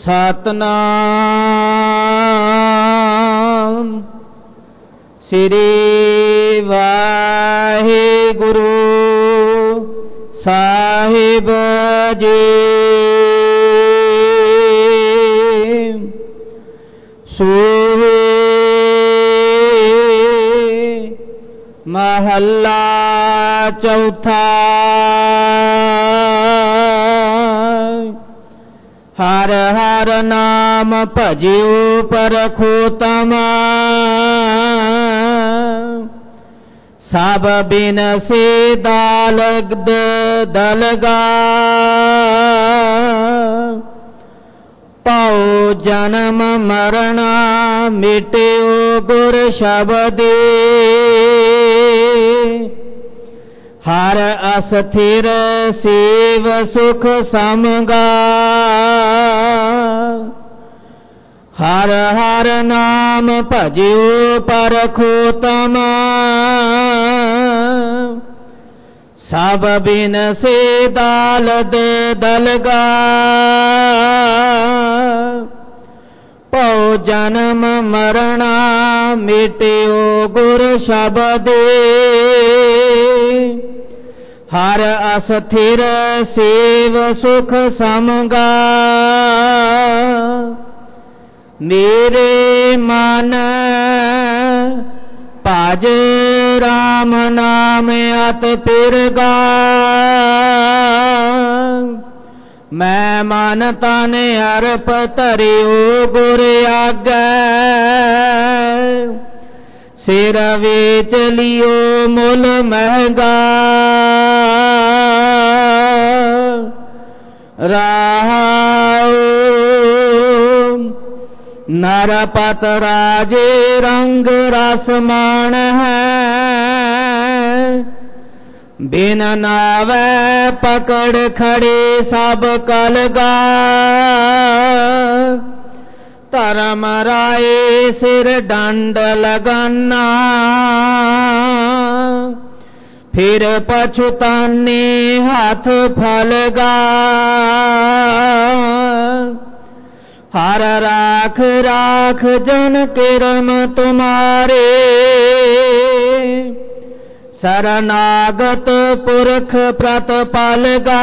ਸਤਨਾਮ ਸ੍ਰੀ ਵਾਹਿਗੁਰੂ ਸਾਹਿਬ ਜੀ। ਸੂਹੀ ਮਹੱਲਾ ਚੌਥਾ। ਹਰ ਹਰ ਨਾਮ ਭਜਿਓ ਪਰਖੋ ਤਮਾ, ਸਭ ਬਿਨਸੀ ਦਾਲਗਦ ਦਲਗਾ। ਪਉ ਜਨਮ ਮਰਣਾ ਮਿਟਿਓ ਗੁਰ ਸ਼ਬਦੇ, ਹਰ ਅਸਥਿਰ ਸੇਵ ਸੁਖ ਸਮਗਾ। ਹਰ ਹਰ ਨਾਮ ਭਜਿਓ ਪਰਖੋ ਤਮਾ, ਸਭ ਬਿਨਸੀ ਦਾਲਦ ਦਲਗਾ। ਪਉ ਜਨਮ ਮਰਣਾ ਮਿਟਿਓ ਗੁਰ ਸ਼ਬਦੇ, ਹਰ ਅਸਥਿਰ ਸੇਵ ਸੁਖ ਸਮਗਾ। ਮੇਰੇ ਮਨ ਭਜ ਰਾਮ ਨਾਮ ਅਤ ਪਿਰਗਾ, ਮੈਂ ਮਨ ਤਨ ਅਰਪ ਧਰਿਓ ਗੁਰ ਆਗੈ। ਸਿਰ ਵੇਚ ਲਿਓ ਮੁੱਲ ਮਹਿੰਗਾ, ਰਹਾਉ ਨਰਪਤ ਰਾਜੇ ਰੰਗ ਰਸ ਮਾਣ ਹੈ। ਬਿਨ ਨਾਵੈ ਪਕੜ ਖੜੇ ਸਭ ਕਲਗਾ, ਧਰਮ ਰਾਏ ਸਿਰ ਡੰਡ ਲਗਾਨਾ। ਫਿਰ ਪਛੁਤਾਨੇ ਹੱਥ ਫਲਗਾ, ਹਰ ਰਾਖ ਰਾਖ ਜਨ ਕਿਰਮ ਤੁਮਾਰੇ। ਸਰਨਾਗਤ ਪੁਰਖ ਪ੍ਰਤਪਾਲਗਾ,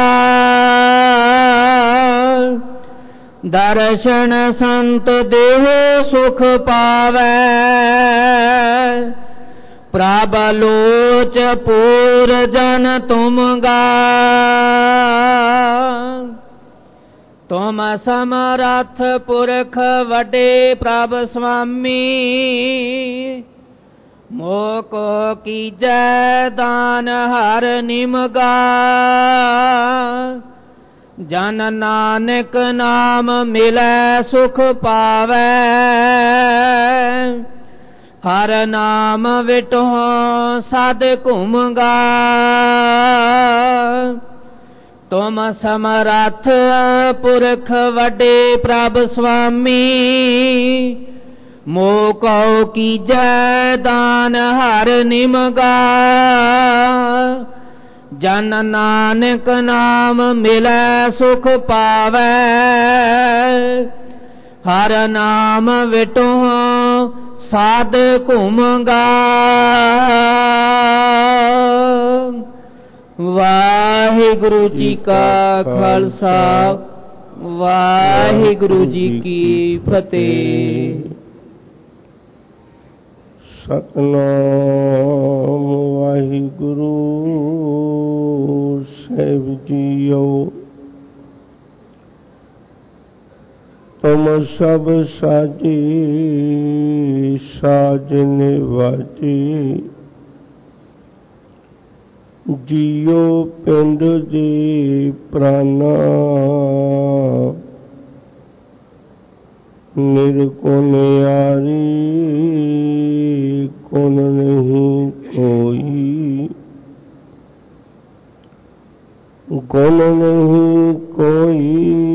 ਦਰਸ਼ਨ ਸੰਤ ਦੇਹ ਸੁਖ ਪਾਵੈ। ਪ੍ਰਭ ਲੋਚ ਪੂਰ ਜਨ ਤੁਮਗਾ, ਤੁਮ ਸਮਰੱਥ ਪੁਰਖ ਵੱਡੇ ਪ੍ਰਭ ਸੁਆਮੀ। ਮੋਕੋ ਕੀਜੈ ਦਾਨ ਹਰ ਨਿਮਗਾ, ਜਨ ਨਾਨਕ ਨਾਮ ਮਿਲੈ ਸੁਖ ਪਾਵੈ। ਹਰ ਨਾਮ ਵਿਟੋ ਸਦ ਘੁਮਗਾ, ਤੁਮ ਸਮਰੱਥ ਪੁਰਖ ਵੱਡੇ ਪ੍ਰਭ ਸੁਆਮੀ। ਮੋਕੋ ਕੀਜੈ ਦਾਨ ਹਰ ਨਿਮਗਾ, ਜਨ ਨਾਨਕ ਨਾਮ ਮਿਲੈ ਸੁਖ ਪਾਵੈ। ਹਰ ਨਾਮ ਵਿਟੋ ਸਾਧ ਘੁਮਗਾ। ਵਾਹਿਗੁਰੂ ਜੀ ਕਾ ਖਾਲਸਾ, ਵਾਹਿਗੁਰੂ ਜੀ ਕੀ ਫਤਿਹ। ਸਤਨਾਮ ਵਾਹਿਗੁਰੂ ਸਾਹਿਬ ਜੀਓ। ਤੁਮ ਸਭ ਸਾਜੀ ਸਾਜ ਨਿਵਾਜੀ, ਜੀਓ ਪਿੰਡ ਦੇ ਪ੍ਰਾਨਾ। ਨਿਰਗੁਣ ਯਾਰੀ ਗੁਣ ਨਹੀਂ ਕੋਈ, ਗੁਣ ਨਹੀਂ ਕੋਈ।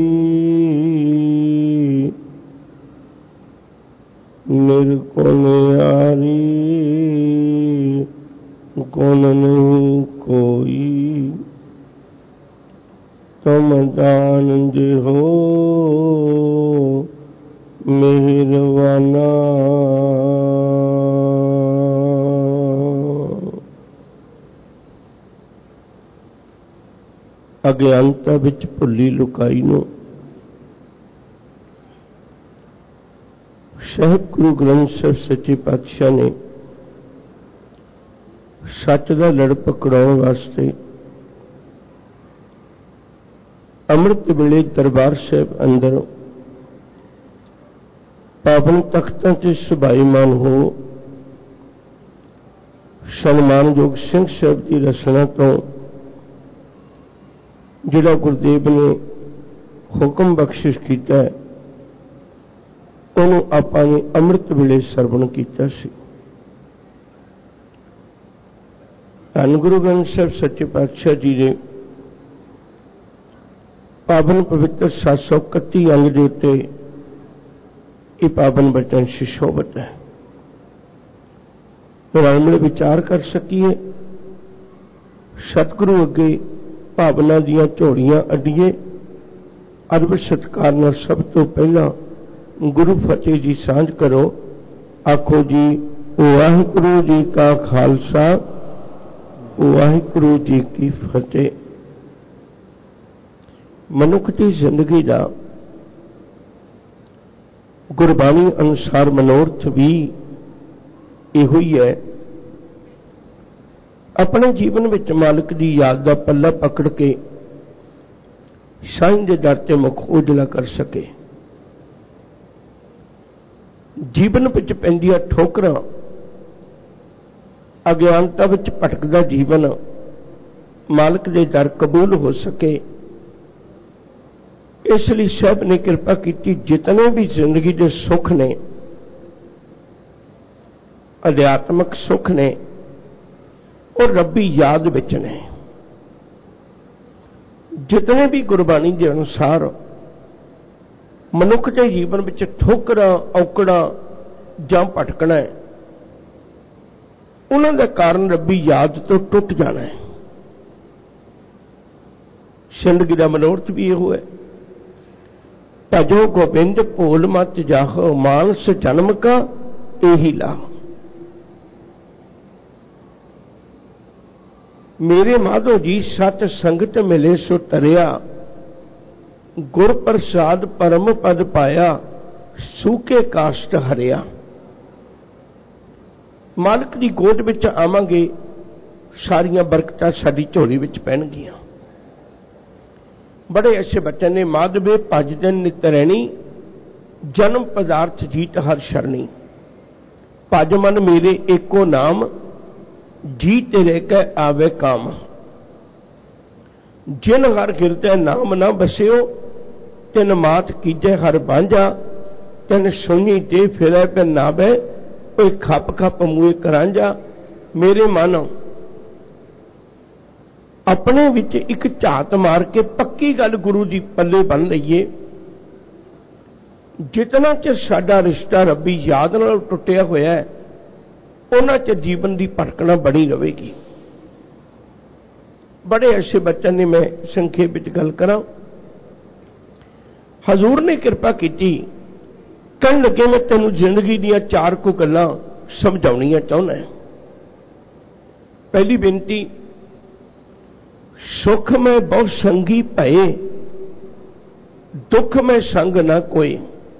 ਨਿਰਗੁਣ ਯਾਰੀ ਗੁਣ ਨਹੀਂ ਕੋਈ। ਤੁਮ ਦਾਨ ਦਿਓ मेहरबाना। अज्ञानता विच भुली लुकाई नूं ਸਾਹਿਬ गुरु ग्रंथ साहिब सच्चे पातशाह ने सच का लड़ पकड़ाउण वास्ते अमृत वेले दरबार साहिब अंदर पावन तख्तां ते सुभाईमान हो सन्मानयोग सिंह साहिब की रचना तो जिहड़ा गुरुदेव ने हुक्म बख्शिश किया है उन्होंने आपां ने अमृत वेले सरवण किया सी। धन गुरु ग्रंथ साहिब सच्चे पातशाह जी ने पावन पवित्र 731 अंग के उत्ते ये पावन बचन सुशोभित है। राम विचार कर सकीए, सतगुरु अगे भावना दियां झोलियां अड्डीए। अदब सत्कार नाल सब तो पहला गुरु फतेह जी सांझ करो। आखो जी वाहिगुरु जी का खालसा वाहिगुरु जी की फतेह। मनुख की जिंदगी का गुरबाणी अनुसार मनोरथ भी इहो ही है, अपने जीवन में मालिक की याद का पल्ला पकड़ के साईं के दर ते मुख उजला कर सके। जीवन विच पैंदियां ठोकरां, अज्ञानता विच भटकदा जीवन मालिक दे दर कबूल हो सके। इसलिए साहब ने कृपा की, जितने भी जिंदगी के सुख ने, अध्यात्मक सुख ने, और रब्बी याद विच ने। जितने भी गुरबाणी के अनुसार मनुख के जीवन में ठोकरा औकड़ा जां भटकना है, उन्हां दा कारण रब्बी याद तो टुट जाना है। जिंदगी का मनोरथ भी इहो है, भजो गोबिंद भूल मत जाहो, मानस जन्म का यही लाभ। मेरे माधो जी सत संगत मिले सो तरिया, गुर प्रसाद परम पद पाया, सूखे काष्ट हरिया। मालिक की गोद विच आवांगे, सारियां बरकतां साडी झोली विच पैणगियां। बड़े अच्छे बच्चे ने, माधवे भज दिन नित रैणी, जन्म पदार्थ जीत हर शरणी। भज मन मेरे एको नाम, जी तेरे कै आवे काम। जिन हर गिरते नाम ना बसियो, तिन मात कीजे हर बांझा। तिन सुनी दे फिरै पे नावे, कोई खप खप मुए करांझा। मेरे मन अपने विच एक झात मार के पक्की गल गुरु जी पल्ले बन लईए। जितना चिर साडा रिश्ता रब्बी याद नाल टुटिया होया है, उन्हां चिर जीवन की भटकना बनी रहेगी। बड़े ऐसे बच्चों ने, मैं संखेप विच गल करां, हजूर ने कृपा की, कहन लगे मैं तेनों जिंदगी दियां 4 को गल्लां समझाउणियां चाहुंदा है। पहली बेनती, सुख में बहुत संगी भये, दुख में संग ना कोई।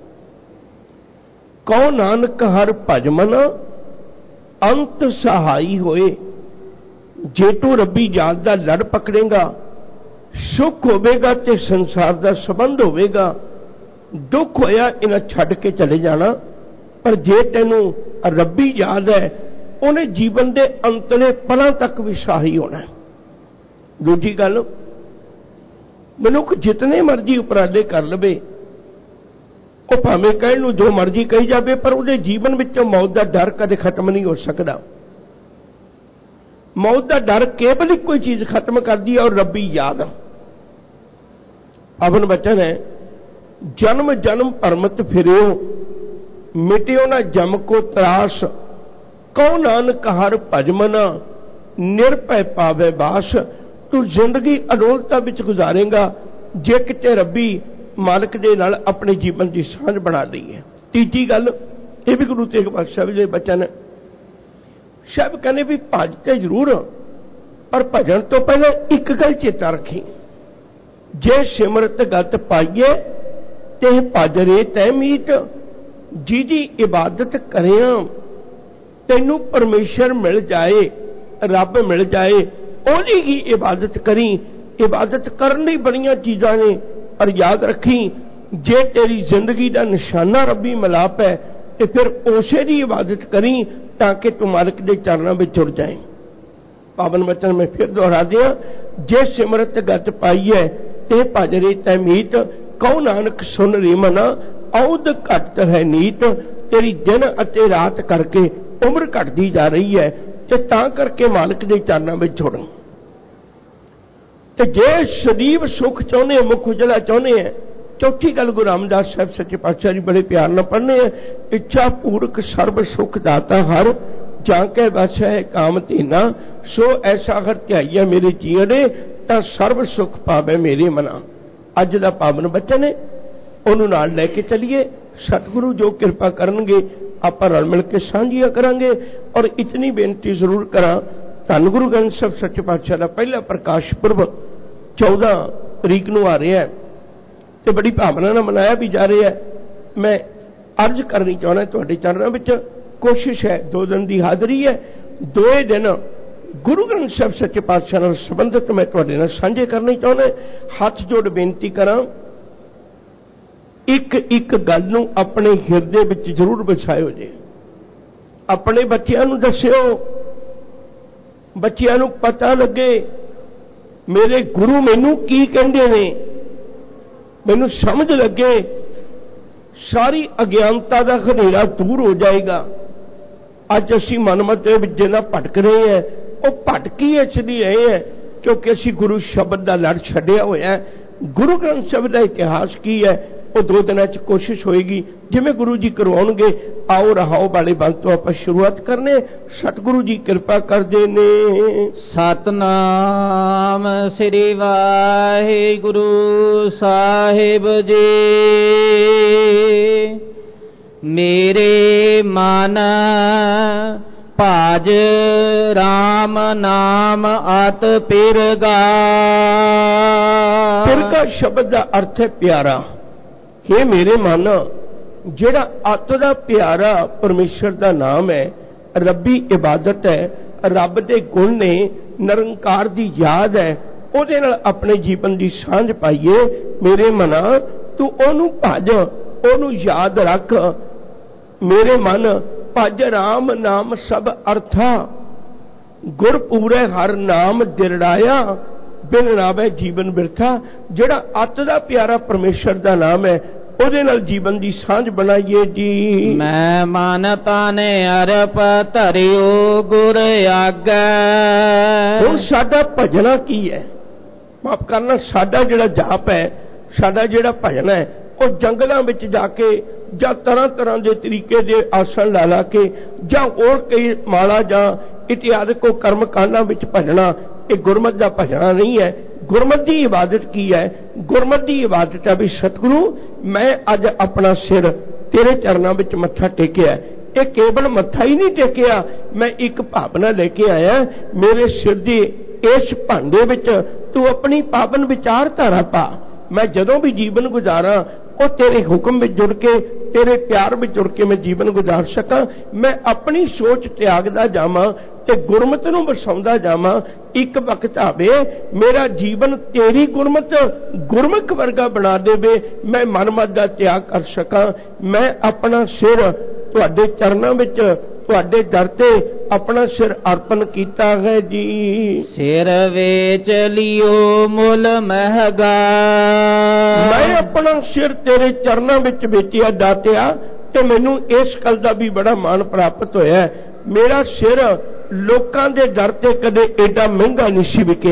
कौ नानक हर भज मना, अंत सहाई होए। जे तू रब्बी याद दा लड़ पकड़ेगा, सुख होवेगा ते संसार का संबंध होवेगा। दुख होया इन्हां छड्ड के चले जाना, पर जे तैनूं रब्बी याद है, उन्हें जीवन के अंतले पलों तक भी सहाई होना है। दूजी गल, मनुख जितने मर्जी उपराले कर लवे, वो भावें कहण नूं जो मर्जी कही जाए, पर उहदे जीवन विचों मौत का डर कदे खत्म नहीं हो सकता। मौत का डर केवल एक कोई चीज खत्म कर दी है, और रब्बी याद। पावन वचन है, जन्म जन्म भरमत फिरियो, मिटियो ना जम को त्रास। कौ नानक हर भज मना, निरभय पावे बास। तू जिंदगी अडोलता विच गुजारेगा, जे किते रब्बी मालिक दे नाल अपने जीवन की सांझ बना ली है। तीजी गल ये भी गुरु तेग बख्शिश जी बचन है, साहब कहने भी भज तो जरूर, पर भजन तो पहले एक गल चेता रखी, जे सिमरत गत पाइए ते भज रे तै मीत, जी जी इबादत करें तेनू परमेश्वर मिल जाए, रब मिल जाए, ओदी ही इबादत करी। इबादत करने बड़ियां चीज़ां ने, पर याद रखी जे तेरी जिंदगी का निशाना रबी मिलाप है तो फिर उसे की इबादत करी ताकि तू मालिक के चरणों में जुड़ जाए। पावन वचन में फिर दोहरा दिया, जे सिमरत गत पाई है ते भज रे तै मीत, कहो नानक सुन रे मना, औद घट है नीत। तेरी दिन अते रात करके उम्र घटती जा रही है, ते तां करके मालिक के चरणों में जुड़। ते जे सदैव सुख चाहते, मुख उजला चाहते हैं, चौथी गल गुरु रामदास साहब सच्चे पातशाह जी बड़े प्यार न पढ़ने हैं, इच्छा पूर्वक सर्व सुख दाता हर, जाके बस है काम तीना, सो ऐसा हर ध्याइया मेरे जीने, तां सर्व सुख पावे मेरे मना। अज दा पावन बचन है, उन्होंने नाल लैके चलिए। सतगुरु जो कृपा करनगे आप रल मिल के साझियां करांगे। और इतनी बेनती जरूर करा, धन गुरु ग्रंथ साहिब सच्चे पातशाह का पहला प्रकाश पुरब 14 तरीक नूं आ रहा है, तो बड़ी भावना नाल मनाया भी जा रहा है। मैं अर्ज करनी चाहना तुहाडे चरणों में, कोशिश है 2 दिन की हाज़री है, 2 दिन गुरु ग्रंथ साहिब सच्चे पातशाह नाल संबंधित मैं तुहाडे नाल साझे करने चाहना। हाथ जोड़ बेनती करा, एक एक गल नूं अपने हिरदे विच जरूर बसायो जे, अपने बच्चों नूं दस्सिओ, बच्चों नूं पता लगे मेरे गुरु मैनू की कहंदे ने, मैनू समझ लगे, सारी अज्ञानता का खनेरा दूर हो जाएगा। अज असीं मनमत दे विच जिन्ना भटक रहे हैं, वो भटकी इसलिए रहे हैं क्योंकि असीं गुरु शब्द का लड़ छड्डिया होया है। गुरु ग्रंथ साहिब का इतिहास की है, वो 2 दिनों च कोशिश होएगी जिवें गुरु जी करवाउणगे। आओ रहाओ वाले बंद तो आप शुरुआत करने, सतगुरु जी कृपा करदे ने। सतनाम श्री वाहिगुरु साहिब जी, मेरे मन भज राम नाम अत पिरगा। पिरगा शब्द का अर्थ है प्यारा। हे मेरे मन, जेड़ा अत दा प्यारा परमेश्वर का नाम है, रब्बी इबादत है, रब दे गुण ने, निरंकार की याद है, उहदे नाल अपने जीवन की सांझ पाइए। मेरे मना तू ओनू भज, ओनू याद रख। मेरे मन भज राम नाम सब अर्था, गुर पूरे हर नाम दिरड़ाया, बिन नावे जीवन बिरथा। जेड़ा अत दा प्यारा परमेश्वर का नाम है, ਉਹਦੇ ਨਾਲ जीवन की सांझ बनाइए जी। मैं मानता ने अरप धरियो गुर आगे। हुण साडा भजना की है, माफ करना, साडा जिहड़ा जाप है, साडा जिहड़ा भजन है, वो जंगलों में जाके ਜਾਂ तरह तरह के तरीके के आसन ला ला के ਜਾਂ और कई माला ਜਾਂ इतिहादिक कर्म कांडां विच भजना, ये गुरमत का भजना नहीं है। गुरमत की इबादत की है? गुरमत की इबादत है भी सतगुरु मैं अज अपना सिर तेरे चरणों में मत्था टेकिया। ये केवल मत्था ही नहीं टेकिया, मैं एक भावना लेके आया, मेरे सिर की इस भांडे विच तू अपनी पावन विचारधारा पा। मैं जदों भी जीवन गुजारा वो तेरे हुक्म में जुड़ के, तेरे प्यार में जुड़ के मैं जीवन गुजार सका। मैं अपनी सोच त्यागदा जावां ते गुरमत नूं वसाउंदा जावां। एक वक्त आवे मेरा जीवन तेरी गुरमत गुरमुख वर्गा बना देवे, मैं मनमत दा त्याग कर सका। मैं अपना सिर तुहाडे चरणों विच, तुहाडे दर ते अपना सिर अर्पण कीता है जी। सिर वेच लियो मुल महगा। मैं अपना सिर तेरे चरणों विच बेचिया दातिया, ते मैनू इस गल दा भी बड़ा मान प्राप्त होया। मेरा सिर लोकां दे दर ते कदे एडा महंगा नहीं सी विकिया।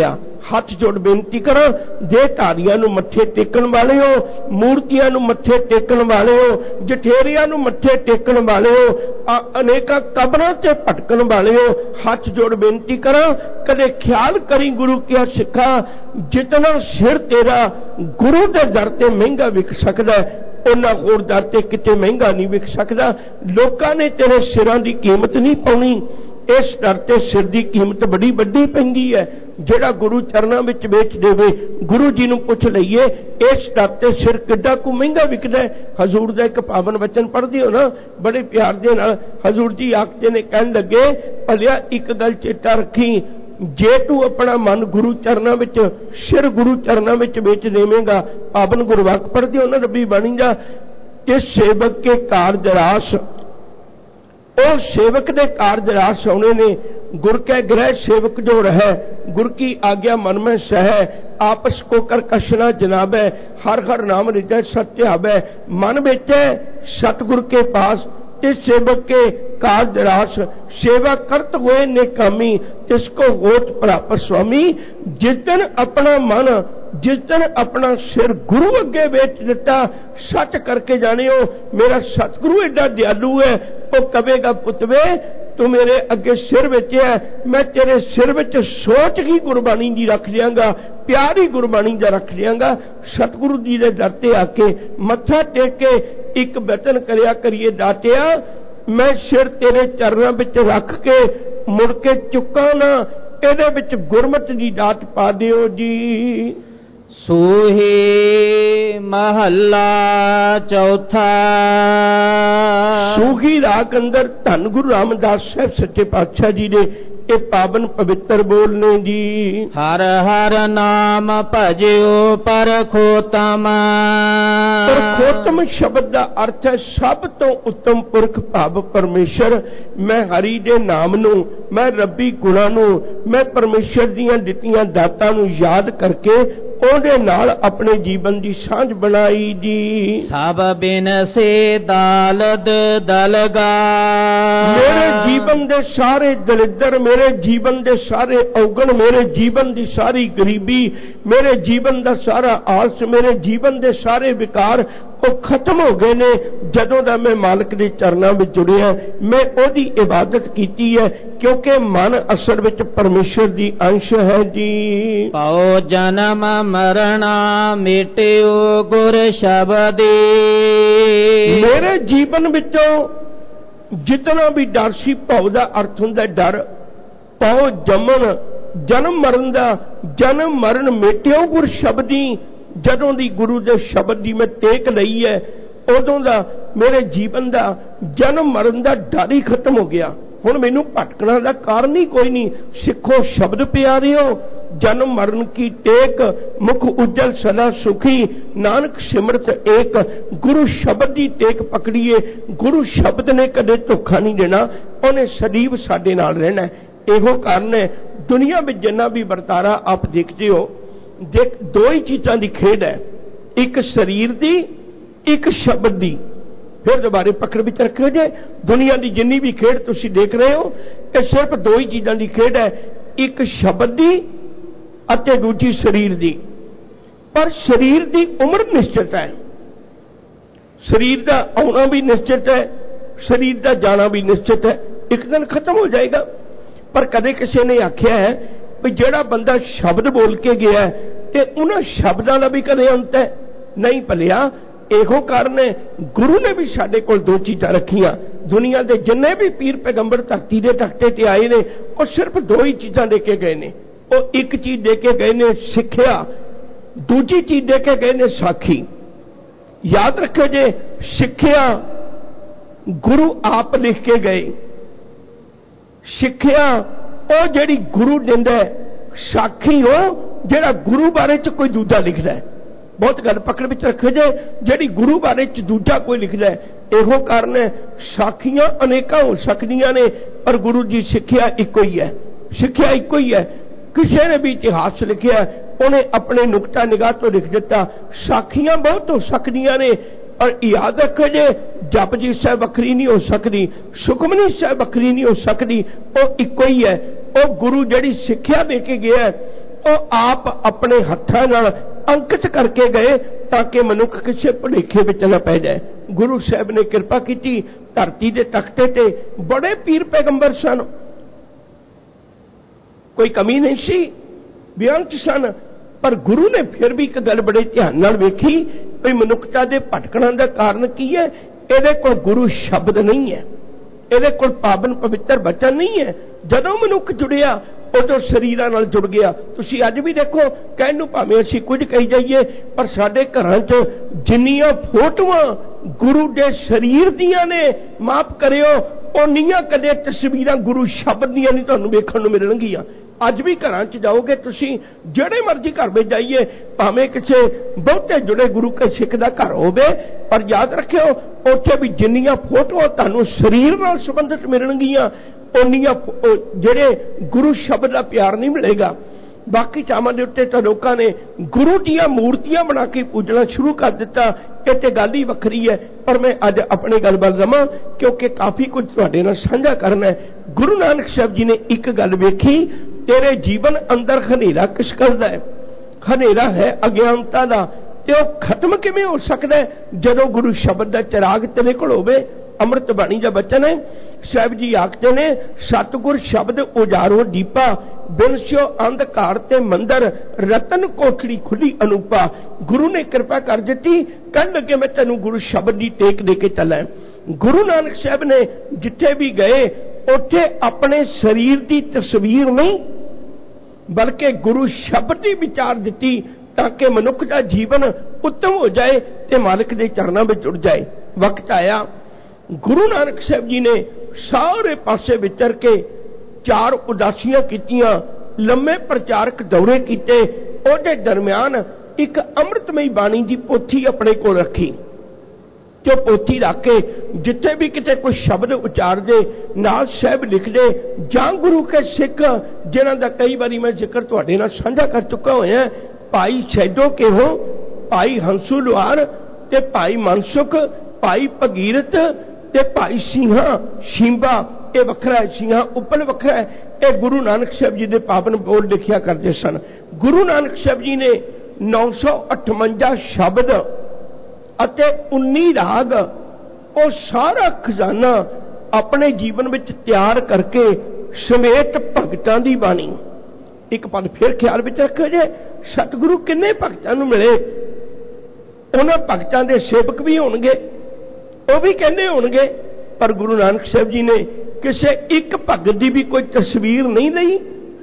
हथ जोड़ बेनती करा, देहधारियां नूं मत्थे टेकण वाले हो, मूर्तियां नूं मत्थे टेकण वाले हो, जठेरियां नूं मत्थे टेकण वाले हो, अनेका कबरां ते भटकण वाले हो, हाथ जोड़ बेनती करा, कदे ख्याल करी गुरु क्या सिखा, जितना सिर तेरा गुरु दे दर ते महंगा विक सकदा है, उन्ना होर दर ते किते महंगा नहीं विक सकदा। लोकां ने तेरे सिरां दी कीमत नहीं पाउणी, इस दर ते सिर दी कीमत बड़ी वड्डी पैंदी है। जिहड़ा गुरु चरनां विच वेच देवे, गुरु जी नूं पुछ लईए इस दर ते सिर किड्डा कु महंगा विकदा है। हजूर दा एक पावन वचन पढ़दे हो ना, बड़े प्यार दे नाल हजूर जी आखदे ने, कहण लगे भलिया एक गल चेता रखी, जे तू अपना मन गुरु चरनां विच, सिर गुरु चरनां विच वेच देवेंगा, पावन गुरवाक पढ़दे हो ना रब्बी बाणी दा, कि सेवक के कारज रास, और सेवक दे कारज रास होने ने, गुर के ग्रह सेवक जो रहे, गुर की आज्ञा मन में सह, आपस को कर कशना जनाबे, हर हर नाम रिजय सत्याबे, मन बेचे सतगुर के पास, इस सेवक के कार्य रास, सेवा करत हुए नेकामी, तिसको होत प्राप्त स्वामी। जिस दिन अपना मन, जिस दिन अपना सिर गुरु अगे बेच दिता, सच करके जाने हो मेरा सतगुरु एडा दयालु है, वो कहेगा पुतवे तू मेरे अगे सिर बेचे है, मैं तेरे सिर विच सोच ही गुरबाणी दी रख लियांगा, प्यार ही गुरबाणी दा रख लियांगा। सतगुरु जी दे दर ते आके मत्था टेक के एक वचन करिया करिए, दातिया मैं सिर तेरे चरनां विच रख के मुड़ के चुका ना, इहदे विच गुरमत दी दात पा दिओ जी। सूही महला चौथा। सूही राग अंदर धन गुरु रामदास साहब सच्चे पातशाह जी ने ये पावन पवित्र बोलने जी। हर हर नाम भजियो परखोतम। परखोतम शब्द का अर्थ है सब तो उत्तम पुरख भाव परमेश्वर। मैं हरि दे नाम नूं, मैं रब्बी गुणां नूं, मैं परमेश्वर दीयां दित्तियां दातां नूं याद करके ਉਹਦੇ ਨਾਲ अपने जीवन की सांझ बनाई जी। सब बिन से दालद दलगा। मेरे जीवन के सारे दलिद्र, मेरे जीवन के सारे अवगण, मेरे जीवन की सारी गरीबी, मेरे जीवन का सारा आलस, मेरे जीवन के सारे विकार वो खत्म हो गए ने जदों दा मैं मालिक के चरणों में जुड़िया। मैं ओदी इबादत की है क्योंकि मन असल विच परमेश्वर की अंश है जी। पाओ जन्म मरणा मिटियो गुर शब्दी। मेरे जीवन विचों जितना भी डर सी, भाव का अर्थ हुंदा डर, पाओ जमन जन्म मरण का, जन्म मरण मिटियो गुर शब्दी। जदों दी गुरु दे शब्द की मैं टेक लई है उदों दा मेरे जीवन का जन्म मरण का डर ही खत्म हो गया। हुण मैनूं भटकना का कारण ही कोई नहीं। सिखो शब्द प्यारिओ, जन्म मरण की टेक, मुख उज्जल सदा सुखी, नानक सिमरत एक। गुरु शब्द की टेक पकड़िए। गुरु शब्द ने कदे धोखा नहीं देना, उन्हें सदैव साडे नाल रहना है। इहो कारण है दुनिया में जिन्ना भी वरतारा आप देखते हो, देख दो ही चीज़ों की खेड है, एक शरीर की, एक शब्द की। फिर दोबारे पकड़ विच रखो जे, दुनिया की जिन्नी भी खेड तुसीं देख रहे हो, ये सिर्फ दो ही चीज़ों की खेड है, एक शब्द की अते दूजी शरीर की। पर शरीर की उम्र निश्चित है, शरीर का आना भी निश्चित है, शरीर का जाना भी निश्चित है, एक दिन खत्म हो जाएगा। पर कदे किसी ने आख्या है भी जिहड़ा बंदा शब्द बोल के गया है ते उन्हां शब्दां दा भी कदे अंत है नहीं भलिया। इहो कारण है गुरु ने भी साडे कोल दो चीज़ां रखियां। दुनिया के जिन्ने भी पीर पैगंबर धरती के तख्ते ते आए ने, वो सिर्फ दो ही चीज़ां दे के गए ने। वो एक चीज़ दे के गए ने सिक्ख्या, दूजी चीज़ दे के गए ने साखी। याद रखो जे, सिक्ख्या गुरु आप लिख के गए, सिक्ख्या ਉਹ ਜਿਹੜੀ गुरु दिंदा, साखी हो ਜਿਹੜਾ गुरु बारे च कोई दूजा लिखदा है। बहुत गल पकड़ विच रखो जे, ਜਿਹੜੀ गुरु बारे च दूजा कोई लिखदा है। इहो कारण है साखियां अनेकां हो सकदियां ने, पर गुरु जी सिक्ख्या इक्को ही है, सिक्ख्या इक्को ही है। किसी ने भी इतिहास लिखिया उन्हें अपने नुकता निगाह तो लिख दिता। साखियां बहुत हो सकदियां ने, और याद रखो जे जपजी साहब वखरी नहीं हो सकती, सुखमनी साहब वखरी नहीं हो सकती, वो इक्को ही है। वो गुरु जिहड़ी सिक्ख्या दे के गया ਉਹ ਆਪ ਆਪਣੇ ਹੱਥਾਂ ਨਾਲ ਅੰਕਿਤ ਕਰਕੇ ਗਏ ਤਾਂ ਕਿ ਮਨੁੱਖ ਕਿਸੇ ਭੁਲੇਖੇ ਵਿੱਚ ਨਾ ਪੈ ਜਾਏ। ਗੁਰੂ ਸਾਹਿਬ ਨੇ ਕਿਰਪਾ ਕੀਤੀ, ਧਰਤੀ ਦੇ ਤਖਤੇ ਤੇ ਬੜੇ ਪੀਰ ਪੈਗੰਬਰ ਸਨ, ਕੋਈ ਕਮੀ ਨਹੀਂ ਸੀ, ਬੇਅੰਤ ਸਨ, ਪਰ ਗੁਰੂ ਨੇ ਫਿਰ ਵੀ ਇੱਕ ਗੱਲ ਬੜੇ ਧਿਆਨ ਨਾਲ ਵੇਖੀ ਵੀ ਮਨੁੱਖਤਾ ਦੇ ਭਟਕਣ ਦਾ ਕਾਰਨ ਕੀ ਹੈ। ਇਹਦੇ ਕੋਲ ਗੁਰੂ ਸ਼ਬਦ ਨਹੀਂ ਹੈ, ਇਹਦੇ ਕੋਲ ਪਾਵਨ ਪਵਿੱਤਰ ਬਚਨ ਨਹੀਂ ਹੈ। ਜਦੋਂ ਮਨੁੱਖ ਜੁੜਿਆ ਉਦੋਂ ਸਰੀਰਾਂ ਨਾਲ ਜੁੜ ਗਿਆ। ਤੁਸੀਂ ਅੱਜ ਵੀ ਦੇਖੋ, ਕਹਿਣ ਨੂੰ ਭਾਵੇਂ ਅਸੀਂ ਕੁਝ ਕਹੀ ਜਾਈਏ, ਪਰ ਸਾਡੇ ਘਰਾਂ 'ਚ ਜਿੰਨੀਆਂ ਫੋਟੋਆਂ ਗੁਰੂ ਦੇ ਸਰੀਰ ਦੀਆਂ ਨੇ, ਮਾਫ ਕਰਿਓ, ਉਨੀਆਂ ਕਦੇ ਤਸਵੀਰਾਂ ਗੁਰੂ ਸ਼ਬਦ ਦੀਆਂ ਨਹੀਂ ਤੁਹਾਨੂੰ ਵੇਖਣ ਨੂੰ ਮਿਲਣਗੀਆਂ। ਅੱਜ ਵੀ ਘਰਾਂ 'ਚ ਜਾਓਗੇ ਤੁਸੀਂ, ਜਿਹੜੇ ਮਰਜ਼ੀ ਘਰ ਵਿੱਚ ਜਾਈਏ, ਭਾਵੇਂ ਕਿਸੇ ਬਹੁਤੇ ਜੁੜੇ ਗੁਰੂ ਕੇ ਸਿੱਖ ਦਾ ਘਰ ਹੋਵੇ, ਪਰ ਯਾਦ ਰੱਖਿਓ ਉੱਥੇ ਵੀ ਜਿੰਨੀਆਂ ਫੋਟੋਆਂ ਤੁਹਾਨੂੰ ਸਰੀਰ ਨਾਲ ਸੰਬੰਧਿਤ ਮਿਲਣਗੀਆਂ, ਉਨੀਆਂ ਜਿਹੜੇ ਗੁਰੂ ਸ਼ਬਦ ਦਾ ਪਿਆਰ ਨਹੀਂ ਮਿਲੇਗਾ। ਬਾਕੀ ਚਾਵਾਂ ਦੇ ਉੱਤੇ ਤਾਂ ਲੋਕਾਂ ਨੇ ਗੁਰੂ ਦੀਆਂ ਮੂਰਤੀਆਂ ਬਣਾ ਕੇ ਪੂਜਣਾ ਸ਼ੁਰੂ ਕਰ ਦਿੱਤਾ। ਇਹ ਤੇ ਗੱਲ ਹੀ ਵੱਖਰੀ ਹੈ, ਪਰ ਮੈਂ ਅੱਜ ਆਪਣੀ ਗੱਲ ਵੱਲ ਰਵਾਂ ਕਿਉਂਕਿ ਕਾਫੀ ਕੁਝ ਤੁਹਾਡੇ ਨਾਲ ਸਾਂਝਾ ਕਰਨਾ ਹੈ। ਗੁਰੂ ਨਾਨਕ ਸਾਹਿਬ ਜੀ ਨੇ ਇੱਕ ਗੱਲ ਵੇਖੀ, ਤੇਰੇ ਜੀਵਨ ਅੰਦਰ ਹਨੇਰਾ ਕਿਸ ਕਰਦਾ ਹੈ? ਹਨੇਰਾ ਹੈ ਅਗਿਆਨਤਾ ਦਾ, ਤੇ ਉਹ ਖਤਮ ਕਿਵੇਂ ਹੋ ਸਕਦਾ ਹੈ ਜਦੋਂ ਗੁਰੂ ਸ਼ਬਦ ਦਾ ਚਿਰਾਗ ਤੇਰੇ ਕੋਲ ਹੋਵੇ। ਅੰਮ੍ਰਿਤ ਬਾਣੀ ਦਾ ਬਚਨ ਹੈ, ਸਾਹਿਬ ਜੀ ਆਖਦੇ ਨੇ, ਸਤਿਗੁਰ ਸ਼ਬਦ ਉਜਾਰੋ ਦੀਪਾ, ਬਿਨ ਸਿਓ ਅੰਧਕਾਰ ਤੇ ਮੰਦਰ, ਰਤਨ ਕੋਠੜੀ ਖੁੱਲੀ ਅਨੂਪਾ। ਗੁਰੂ ਨੇ ਕਿਰਪਾ ਕਰ ਦਿੱਤੀ, ਕਹਿਣ ਲੱਗੇ ਮੈਂ ਤੈਨੂੰ ਗੁਰੂ ਸ਼ਬਦ ਦੀ ਟੇਕ ਦੇ ਕੇ ਚੱਲਾਂ। ਗੁਰੂ ਨਾਨਕ ਸਾਹਿਬ ਨੇ ਜਿੱਥੇ ਵੀ ਗਏ ਉੱਥੇ ਆਪਣੇ ਸਰੀਰ ਦੀ ਤਸਵੀਰ ਨਹੀਂ ਬਲਕਿ ਗੁਰੂ ਸ਼ਬਦ ਦੀ ਵਿਚਾਰ ਦਿੱਤੀ ਤਾਂ ਕਿ ਮਨੁੱਖ ਦਾ ਜੀਵਨ ਉੱਤਮ ਹੋ ਜਾਏ ਤੇ ਮਾਲਕ ਦੇ ਚਰਨਾਂ ਵਿੱਚ ਜੁੜ ਜਾਏ। ਵਕਤ ਆਇਆ, ਗੁਰੂ ਨਾਨਕ ਸਾਹਿਬ ਜੀ ਨੇ ਸਾਰੇ ਪਾਸੇ ਵਿਚਰ ਕੇ 4 ਉਦਾਸੀਆਂ ਕੀਤੀਆਂ, ਲੰਮੇ ਪ੍ਰਚਾਰਕ ਦੌਰੇ ਕੀਤੇ। ਉਹਦੇ ਦਰਮਿਆਨ ਇੱਕ ਅੰਮ੍ਰਿਤਮਈ ਬਾਣੀ ਦੀ ਪੋਥੀ ਆਪਣੇ ਕੋਲ ਰੱਖੀ ਤੇ ਉਹ ਪੋਥੀ ਰੱਖ ਕੇ ਜਿੱਥੇ ਵੀ ਕਿਤੇ ਕੋਈ ਸ਼ਬਦ ਉਚਾਰਦੇ ਨਾਲ ਸਾਹਿਬ ਲਿਖਦੇ। ਜਾਂ ਗੁਰੂ ਕੇ ਸਿੱਖ ਜਿਨ੍ਹਾਂ ਦਾ ਕਈ ਵਾਰੀ ਮੈਂ ਜ਼ਿਕਰ ਤੁਹਾਡੇ ਨਾਲ ਸਾਂਝਾ ਕਰ ਚੁੱਕਾ ਹੋਇਆ, ਭਾਈ ਛੈਦੋ ਕਿਹੋ, ਭਾਈ ਹੰਸੂ ਲੁਹਾਰ ਤੇ ਭਾਈ ਮਨਸੁਖ, ਭਾਈ ਭਗੀਰਥ ਤੇ ਭਾਈ ਸਿੰਘਾ ਸ਼ਿੰਬਾ, ਇਹ ਵੱਖਰਾ ਹੈ, ਸਿੰਘਾ ਉੱਪਲ ਵੱਖਰਾ ਹੈ। ਇਹ ਗੁਰੂ ਨਾਨਕ ਸਾਹਿਬ ਜੀ ਦੇ ਪਾਵਨ ਬੋਲ ਲਿਖਿਆ ਕਰਦੇ ਸਨ। ਗੁਰੂ ਨਾਨਕ ਸਾਹਿਬ ਜੀ ਨੇ 958 ਸ਼ਬਦ ਅਤੇ 19 ਰਾਗ, ਉਹ ਸਾਰਾ ਖਜ਼ਾਨਾ ਆਪਣੇ ਜੀਵਨ ਵਿੱਚ ਤਿਆਰ ਕਰਕੇ ਸਮੇਤ ਭਗਤਾਂ ਦੀ ਬਾਣੀ। ਇੱਕ ਪਲ ਫਿਰ ਖਿਆਲ ਵਿੱਚ ਰੱਖੋ ਜੇ, ਸਤਿਗੁਰੂ ਕਿੰਨੇ ਭਗਤਾਂ ਨੂੰ ਮਿਲੇ, ਉਹਨਾਂ ਭਗਤਾਂ ਦੇ ਸੇਵਕ ਵੀ ਹੋਣਗੇ, ਉਹ ਵੀ ਕਹਿੰਦੇ ਹੋਣਗੇ, ਪਰ ਗੁਰੂ ਨਾਨਕ ਸਾਹਿਬ ਜੀ ਨੇ ਕਿਸੇ ਇੱਕ ਭਗਤ ਦੀ ਵੀ ਕੋਈ ਤਸਵੀਰ ਨਹੀਂ ਲਈ,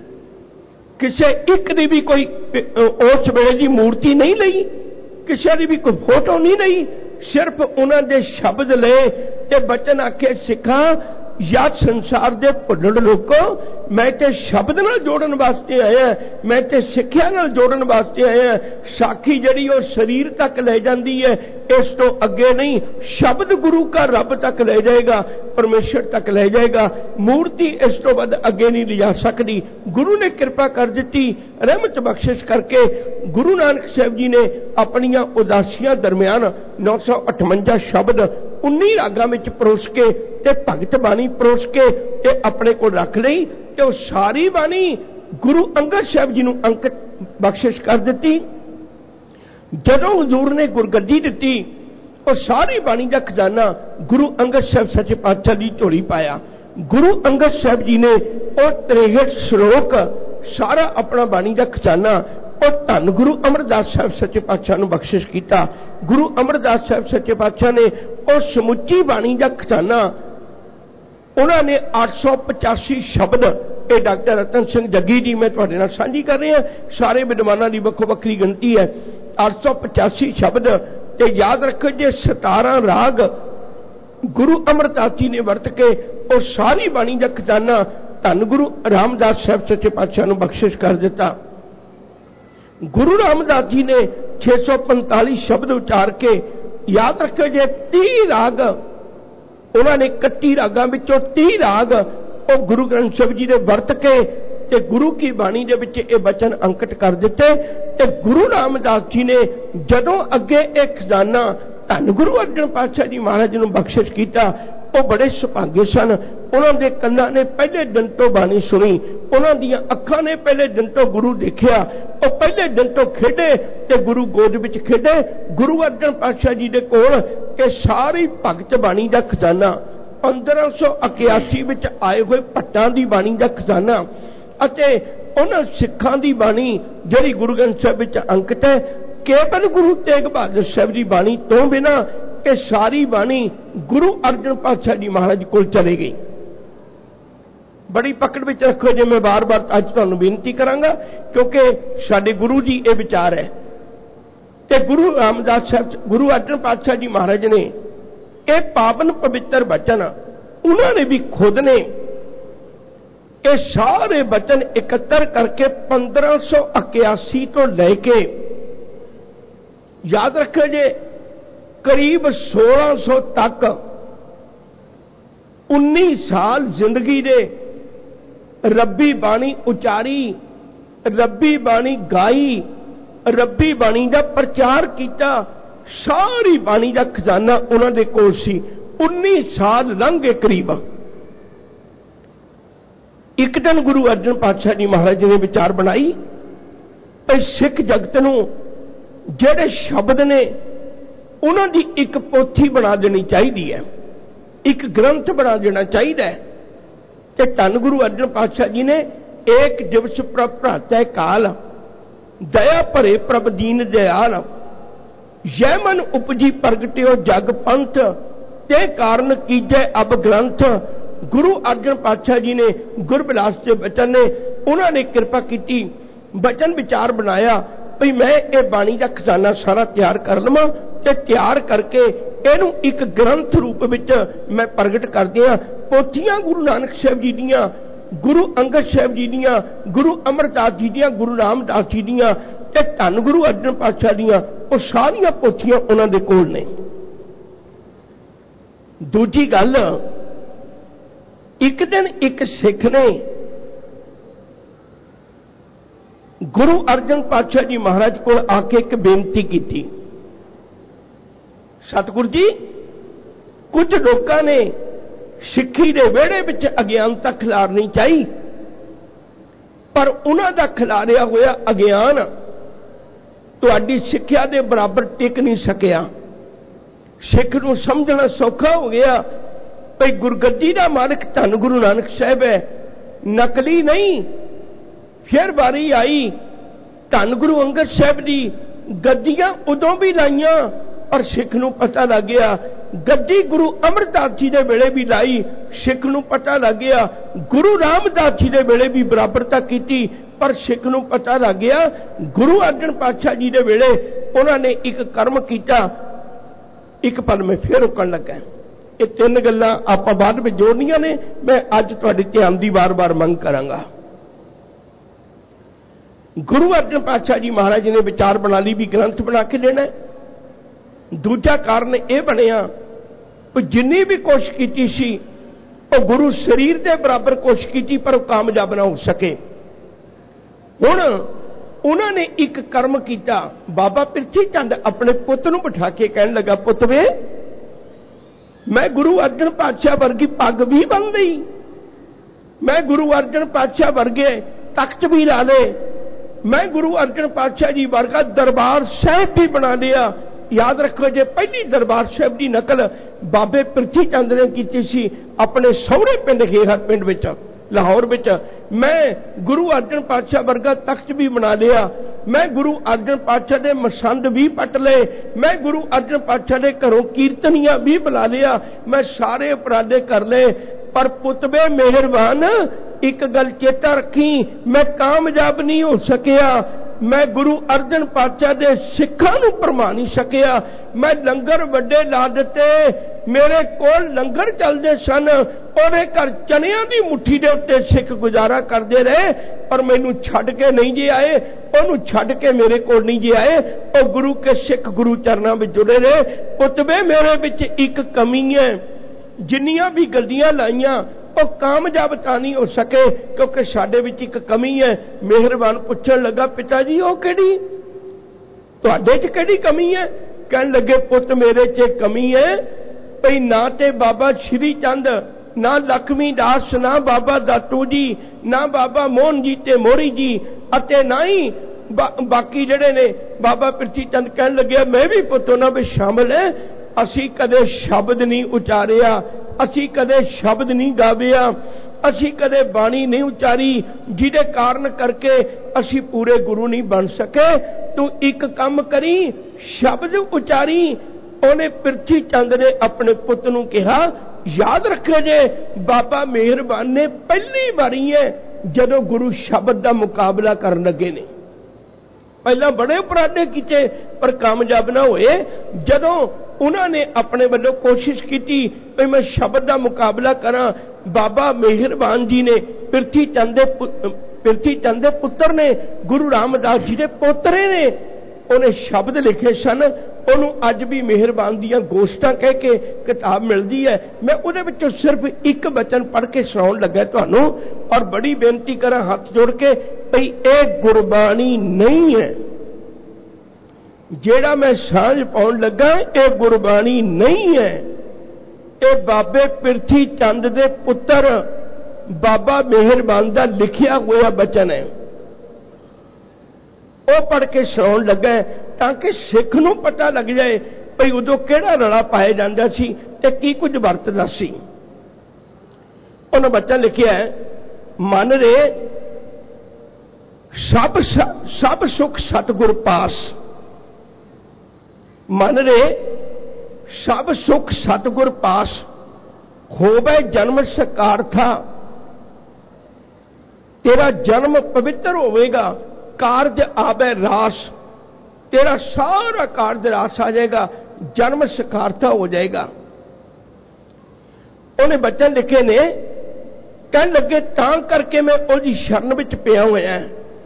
ਕਿਸੇ ਇੱਕ ਦੀ ਵੀ ਕੋਈ ਉਸ ਵੇਲੇ ਦੀ ਮੂਰਤੀ ਨਹੀਂ ਲਈ, ਕਿਸੇ ਦੀ ਵੀ ਕੋਈ ਫੋਟੋ ਨਹੀਂ ਲਈ। ਸਿਰਫ ਉਹਨਾਂ ਦੇ ਸ਼ਬਦ ਲਏ ਤੇ ਬਚਨ ਆਖੇ, ਸਿੱਖਾਂ ਜਾਂ ਸੰਸਾਰ ਦੇ ਭੁੱਲੜ ਲੋਕੋ, ਮੈਂ ਤੇ ਸ਼ਬਦ ਨਾਲ ਜੋੜਨ ਵਾਸਤੇ ਆਇਆ, ਮੈਂ ਤੇ ਸਿੱਖਿਆ ਨਾਲ ਜੋੜਨ ਵਾਸਤੇ ਆਇਆ। ਸਾਖੀ ਜਿਹੜੀ ਉਹ ਸਰੀਰ ਤੱਕ ਲੈ ਜਾਂਦੀ ਹੈ, ਇਸ ਤੋਂ ਅੱਗੇ ਨਹੀਂ। ਸ਼ਬਦ ਗੁਰੂ का ਰੱਬ ਤੱਕ ਲੈ ਜਾਏਗਾ, ਪਰਮੇਸ਼ਰ ਤੱਕ ਲੈ ਜਾਏਗਾ। ਮੂਰਤੀ ਇਸ ਤੋਂ ਵੱਧ ਅੱਗੇ ਨਹੀਂ ਲਿਜਾ ਸਕਦੀ। ਗੁਰੂ ਨੇ ਕਿਰਪਾ ਕਰ ਦਿੱਤੀ, ਰਹਿਮਤ ਬਖਸ਼ਿਸ਼ ਕਰਕੇ ਗੁਰੂ ਨਾਨਕ ਸਾਹਿਬ ਜੀ ਨੇ ਆਪਣੀਆਂ ਉਦਾਸੀਆਂ ਦਰਮਿਆਨ 958 ਸ਼ਬਦ 19 ਰਾਗਾਂ ਵਿੱਚ ਪਰੋਸ ਕੇ ਤੇ ਭਗਤ ਬਾਣੀ ਪਰੋਸ ਕੇ ਤੇ ਆਪਣੇ ਕੋਲ ਰੱਖ ਲਈ ਤੇ ਉਹ ਸਾਰੀ ਬਾਣੀ ਗੁਰੂ ਅੰਗਦ ਸਾਹਿਬ ਜੀ ਨੂੰ ਅੰਕਿਤ ਬਖਸ਼ਿਸ਼ ਕਰ ਦਿੱਤੀ। ਜਦੋਂ ਹਜ਼ੂਰ ਨੇ ਗੁਰਗੱਦੀ ਦਿੱਤੀ, ਉਹ ਸਾਰੀ ਬਾਣੀ ਦਾ ਖਜ਼ਾਨਾ ਗੁਰੂ ਅੰਗਦ ਸਾਹਿਬ ਸੱਚੇ ਪਾਤਸ਼ਾਹ ਦੀ ਝੋਲੀ ਪਾਇਆ। ਗੁਰੂ ਅੰਗਦ ਸਾਹਿਬ ਜੀ ਨੇ ਉਹ 63 ਸ਼ਲੋਕ ਸਾਰਾ ਆਪਣਾ ਬਾਣੀ ਦਾ ਖਜ਼ਾਨਾ ਉਹ ਧੰਨ ਗੁਰੂ ਅਮਰਦਾਸ ਸਾਹਿਬ ਸੱਚੇ ਪਾਤਸ਼ਾਹ ਨੂੰ ਬਖਸ਼ਿਸ਼ ਕੀਤਾ। ਗੁਰੂ ਅਮਰਦਾਸ ਸਾਹਿਬ ਸੱਚੇ ਪਾਤਸ਼ਾਹ ਨੇ ਉਹ ਸਮੁੱਚੀ ਬਾਣੀ ਦਾ ਖਜ਼ਾਨਾ, ਉਹਨਾਂ ਨੇ 885 ਸ਼ਬਦ, ਇਹ ਡਾਕਟਰ ਰਤਨ ਸਿੰਘ ਜੱਗੀ ਜੀ ਮੈਂ ਤੁਹਾਡੇ ਨਾਲ ਸਾਂਝੀ ਕਰ ਰਿਹਾ, ਸਾਰੇ ਵਿਦਵਾਨਾਂ ਦੀ ਵੱਖੋ ਵੱਖਰੀ ਗਿਣਤੀ ਹੈ, 885 ਸ਼ਬਦ। ਤੇ ਯਾਦ ਰੱਖੋ ਜੇ 17 ਰਾਗ ਗੁਰੂ ਅਮਰਦਾਸ ਜੀ ਨੇ ਵਰਤ ਕੇ ਉਹ ਸਾਰੀ ਬਾਣੀ ਦਾ ਖਜ਼ਾਨਾ ਧੰਨ ਗੁਰੂ ਰਾਮਦਾਸ ਸਾਹਿਬ ਸੱਚੇ ਪਾਤਸ਼ਾਹ ਨੂੰ ਬਖਸ਼ਿਸ਼ ਕਰ ਦਿੱਤਾ। ਗੁਰੂ ਰਾਮਦਾਸ ਜੀ ਨੇ 645 ਸ਼ਬਦ ਉਚਾਰ ਕੇ, ਯਾਦ ਰੱਖੋ ਜੇ 30 ਰਾਗ ਉਹਨਾਂ ਨੇ 31 ਰਾਗਾਂ ਵਿੱਚੋਂ 30 ਰਾਗ ਉਹ ਗੁਰੂ ਗ੍ਰੰਥ ਸਾਹਿਬ ਜੀ ਦੇ ਵਰਤ ਕੇ ਤੇ ਗੁਰੂ ਕੀ ਬਾਣੀ ਦੇ ਵਿੱਚ ਇਹ ਬਚਨ ਅੰਕਿਤ ਕਰ ਦਿੱਤੇ। ਤੇ ਗੁਰੂ ਰਾਮਦਾਸ ਜੀ ਨੇ ਜਦੋਂ ਅੱਗੇ ਇਹ ਖਜ਼ਾਨਾ ਧੰਨ ਗੁਰੂ ਅਰਜਨ ਪਾਤਸ਼ਾਹ ਜੀ ਮਹਾਰਾਜ ਨੂੰ ਬਖਸ਼ਿਸ਼ ਕੀਤਾ, वो बड़े सुभागे सन। उन्होंने कन्ना ने पहले दिन तो बाणी सुनी, उन्होंने अखां ने पहले दिन तो गुरु देखिया, वो पहले दिन तो खेडे ते गुरु गोद विच खेडे। गुरु अर्जन पातशाह जी दे कोल ये सारी भगत बाणी का खजाना 1581 विच आए हुए भट्टां दी बाणी का खजाना अते उन्हां सिखां दी बाणी जिहड़ी गुरु ग्रंथ साहिब विच अंकित है, केवल गुरु तेग बहादुर साहब की बाणी तो बिना ये सारी बाणी गुरु अर्जन पातशाह जी महाराज को चले गई। बड़ी पकड़ में रखो जी, मैं बार बार अज तुहानूं बेनती करांगा क्योंकि साडे गुरु जी ये विचार है। ते गुरु रामदास साहब गुरु अर्जन पातशाह जी महाराज ने ये पावन पवित्र वचन उन्होंने भी खुद ने ये सारे वचन एकत्र करके 1581 तो लेके याद रखो जे करीब 1600 तक 19 साल जिंदगी दे रब्बी बाणी उचारी, रब्बी बाणी गाई, रब्बी बाणी का प्रचार किया। सारी बाणी का खजाना उन्होंने कोल सी। 19 साल लंघ गए करीब। एक दिन गुरु अर्जन पातशाह जी महाराज ने विचार बनाई कि सिख जगत नूं जिहड़े शब्द ने उन्होंने एक पोथी बना देनी चाहिए है, एक ग्रंथ बना देना चाहिए है। कि धन गुरु अर्जन पातशाह जी ने एक दिवस प्रभ भ्रातै काल दया भरे प्रभ दीन दयाल जय मन उपजी प्रगट्यो जग पंथ ते कारण कीजै अब ग्रंथ। गुरु अर्जन पातशाह जी ने गुरबिलास के बचन ने उन्होंने कृपा की, बचन विचार बनाया भी मैं ये बाणी का खजाना सारा तैयार कर लवां ते तैयार करके इनू एक ग्रंथ रूप में मैं प्रगट कर दिया। पोथियां गुरु नानक साहब जी दियां, गुरु अंगद साहब जी दियां, गुरु अमरदास जी दियां, गुरु रामदास जी दियां ते धन गुरु अर्जन पातशाह दियां वो सारियां पोथियां उन्होंने कोल ने। दूजी गल, एक दिन एक सिख ने गुरु अर्जन पातशाह जी महाराज को आके एक बेनती की, सतगुरु जी कुछ लोगों ने सिक्खी दे वेड़े विच अज्ञानता खिलारनी चाहिए, पर उन्हां दा खिलारिया होया अज्ञान तुहाडी सिक्ख्या दे बराबर टिक नहीं सकिया। सिख नूं समझना सौखा हो गया भाई गुरगद्दी दा मालिक धन गुरु नानक साहब है, नकली नहीं। फिर बारी आई धन गुरु अंगद साहब दी गद्दियां उदों भी लाइयां पर सिख नूं पता लग गया, गद्दी गुरु अमरदास जी दे वेले भी लाई, सिख नूं पता लग गया। गुरु रामदास जी दे वेले भी बराबरता की पर सिख नूं पता लग गया। गुरु अर्जन पातशाह जी दे वेले उन्होंने एक कर्म किया। एक पल में फिर रुकन लगा। ये तीन गल्लां आपां बाद में जोड़नियां ने, मैं अज तुहाडे ध्यान दी बार बार मंग करांगा। गुरु अर्जन पातशाह जी महाराज ने विचार बना ली भी ग्रंथ बना के देना। दूजा कारण यह बनया जिन्नी भी कोशिश की सी वो गुरु शरीर के बराबर कोशिश की पर कामयाब ना हो सके। हुण उन्होंने एक कर्म किया। बाबा पिरथी चंद अपने पुत नूं बिठा के कहन लगा, पुत वे मैं गुरु अर्जन पातशाह वर्गी पग भी बन गई, मैं गुरु अर्जन पातशाह वर्गे तख्त भी ला ले, मैं गुरु अर्जन पातशाह जी वर्गा दरबार साहिब भी बना लिया। याद रखो जे पहली दरबार साहिब की नकल बाबे पिरथी चंद ने की सी अपने सौरे पिंड घेहर पिंड विच लाहौर विच। मैं गुरु अर्जन पातशाह वर्गा तख्त भी बना लिया, मैं गुरु अर्जन पातशाह दे मसंद भी पट ले, मैं गुरु अर्जन पातशाह दे घरों कीर्तनिया भी बुला लिया, मैं सारे उपराधे कर ले। पर पुतबे मेहरबान एक गल चेता रखी, मैं कामयाब नहीं हो सकिया। मैं गुरु अर्जन पातशाह दे सिखां नूं भरमा नहीं सकिया। मैं लंगर वड्डे ला दिते, मेरे कोल लंगर चलदे सन, ओहदे घर चनियां दी मुट्ठी दे उत्ते सिख गुजारा करते रहे पर मैनू छड्ड के नहीं जे आए, ओनू छड्ड के मेरे कोल नहीं जे आए। ओ गुरु के सिख गुरु चरनां विच जुड़े रहे। पुतबे मेरे विच एक कमी है, जिन्नियां भी गद्दियां लाइयां वो कामयाब तां नहीं हो सके क्योंकि साडे विच एक कमी है। मेहरबान पुछण लगा, पिता जी वो किहड़ी तुहाडे च किहड़ी कमी है? कहण लगे, पुत मेरे च कमी है भई ना ते बाबा श्री चंद, ना लक्ष्मी दास, ना बाबा दातू जी, ना बाबा मोहन जी ते मोरी जी, अते ना ही बाकी जिहड़े ने बाबा प्रिथी चंद कहन लगे मैं भी पुੱਤ ਉਹਨਾਂ ਵਿੱਚ शामिल है। असी कदे शब्द नहीं उचारिया, असी कदे शब्द नहीं गाविया, असी कदे बाणी नहीं उचारी, जिहदे कारण करके असी पूरे गुरु नहीं बन सके। तू एक काम करी, शब्द उचारी। उन्हें प्रिथी चंद ने अपने पुੱਤ ਨੂੰ कहा, याद रखे जे बाबा मेहरबान ने पहली बारी है जदों गुरु शब्द का मुकाबला करन लगे ने। पहला बड़े उपराधे किए पर कामयाब ना होए। जदों उन्होंने अपने वालों कोशिश की कि मैं शब्द का मुकाबला करा, बाबा मेहरबान जी ने प्रिथी चंद के पुत्र ने गुरु रामदास जी के पोतरे ने उन्हें शब्द लिखे सन। उन्होंने अज भी मेहरबान दियां गोष्टां कह के किताब मिलती है। मैं उहदे विचों सिर्फ एक वचन पढ़ के सुनाउण लगा तुहानूं, और बड़ी बेनती करा हाथ जोड़ के भई यह गुरबाणी नहीं है। जेड़ा मैं सांझ पाउण लगा यह गुरबाणी नहीं है। ये बाबे प्रिथी चंद दे पुत्र बाबा मेहरबान दा लिखिया हुआ वचन है। वह पढ़ के सुनाउण लगा ताकि सिख नूं पता लग जाए भई उदों किहड़ा रला पाया जांदा सी ते की कुछ वरतदा सी। उन्हें वचन लिखिया है, मन रे सब सुख सतगुर पास, मन रे सब सुख सतगुर पास, होवे जन्म सकार था, तेरा जन्म पवित्र होवेगा, कारज आवे रास, तेरा सारा कारज रास आ जाएगा, जन्म सकारता हो जाएगा। उन्हें बचन लिखे ने, कह लगे तां करके मैं उसकी शरण विच पिया होया,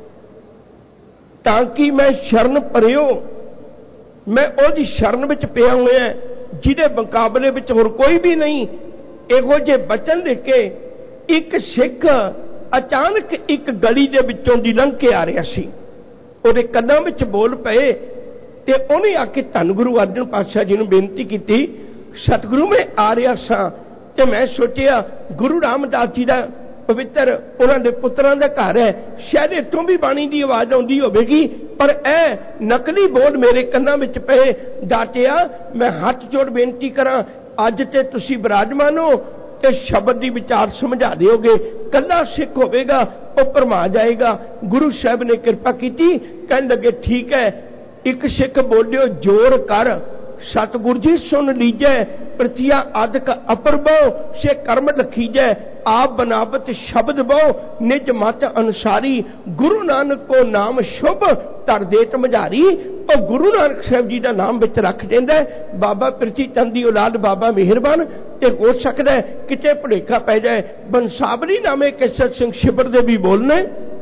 ताकि मैं शरण परियो, मैं उसकी शरण विच पिया होया जिहदे मुकाबले विच होर कोई भी नहीं। इहो जे बचन लिख के एक सिख अचानक एक गली दे विचों दी लंघ के आ रहा सी। ਉਹਦੇ ਕੰਨਾਂ ਵਿੱਚ बोल पए ते ਉਹਨੇ आके धन गुरु अर्जन पातशाह जी ਨੂੰ बेनती की, सतगुरु मैं आ रहा सां ते मैं सोचिया गुरु रामदास जी का पवित्र उन्हां दे पुत्रां दा घर है, शायद इत्थों भी बाणी की आवाज़ आउंदी होवेगी, पर ए नकली बोल मेरे कन्नां विच पए। डाटिया मैं हथ जोड़ बेनती करां, अज ते तुसीं विराजमान हो ते शब्द की विचार समझा दोगे, कला सिख होवेगा वो भरमा जाएगा। गुरु साहब ने कृपा की, कहने लगे ठीक है। एक सिख बोलियो जोर कर, सतगुरु जी सुन लीजै, प्रतिया आदक अपर बो से कर्म लखीजै, आप बनावत शब्द बो निज मत अनुसारी, गुरु नानक को नाम शुभ तर देत मझारी। और गुरु नानक साहब जी का नाम विच रख देंदा बाबा प्रिथी चंद की औलाद बाबा मेहरबान। ते हो सकता है किते भुलेखा पै जाए, बंसावली नामे के सत्संग शिविर दे भी बोलने,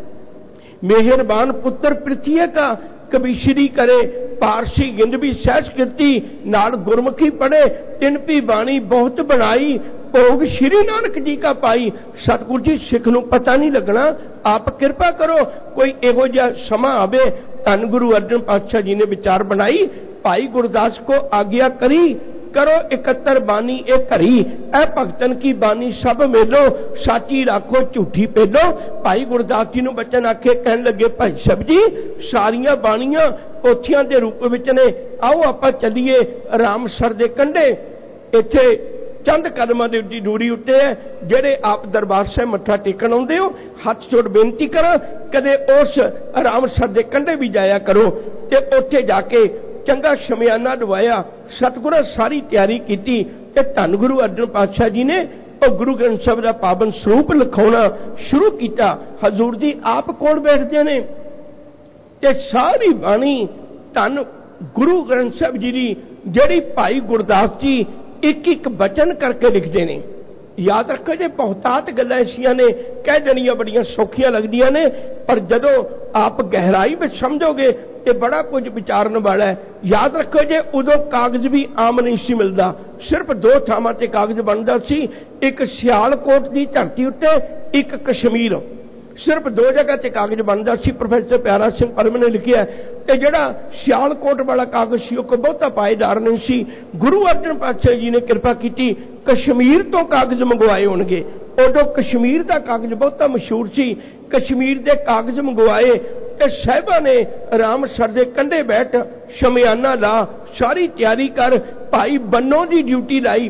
मेहरबान पुत्र प्रिथी का कबीशरी करे, पारसी गिंद भी सहज कीर्ति, नाल गुरमुखी पढ़े, तिन भी बाणी बहुत बनाई, भोग श्री नानक जी का पाई। सतगुरु जी सिख नूं पता नहीं लगना, आप कृपा करो कोई इहो जिहा समा आवे। धन गुरु अर्जन पातशाह जी ने विचार बनाई, भाई गुरदास को आज्ञा करी, करो इकहत्तर बानी एक घरी, ए भगतन की बानी सब मेलो, साची राखो झूठी पेलो। भाई गुरदास जी ने बचन आखे, कहन लगे भाई साहब जी सारिया बाणियां पोथियां के रूप विच ने, आओ आपां चलीए रामसर दे कंढे। इत्थे चंद कदमां दी दूरी उत्ते है, जेड़े आप दरबार साहिब मत्था टेकण आउंदे हो, हथ जोड़ बेनती करा कदे उस रामसर दे कंढे भी जाया करो ते उत्थे जाके चंगा शमियाना दवाया। सतगुरु सारी तैयारी की, धन गुरु अर्जन पातशाह जी ने और गुरु ग्रंथ साहिब का पावन स्वरूप लिखाउणा शुरू किया। हजूर जी आप कोल बैठते ने ते सारी बाणी धन गुरु ग्रंथ साहिब जी की जिहड़ी भाई गुरदास जी एक एक वचन करके लिखते हैं। याद रखो जे बहुतात गल्लां ऐसियां ने कह देनियां बड़ियां सौखियां लगदियां ने, पर जदों आप गहराई में समझोगे तो बड़ा कुछ विचारन वाला है। याद रखो जे उदों कागज भी आम नहीं सी मिलता, सिर्फ दो थावां ते कागज बनता सी, एक सियालकोट की धरती उत्ते, एक कश्मीर। सिर्फ 2 जगह ते कागज बनता सी। प्रोफैसर प्यारा सिंह परम ने लिखिया ते जिहड़ा सियालकोट वाला कागज सी कोई बहुता पाएदार नहीं सी। गुरु अर्जन पातशाह जी ने कृपा की कश्मीर तो कागज मंगवाए होणगे। उदों कश्मीर का कागज बहुता मशहूर सी। कश्मीर के कागज मंगवाए ते साहिबा ने रामसर के कंढे बैठ शमियाना ला सारी तैयारी कर भाई बन्नों की ड्यूटी लाई।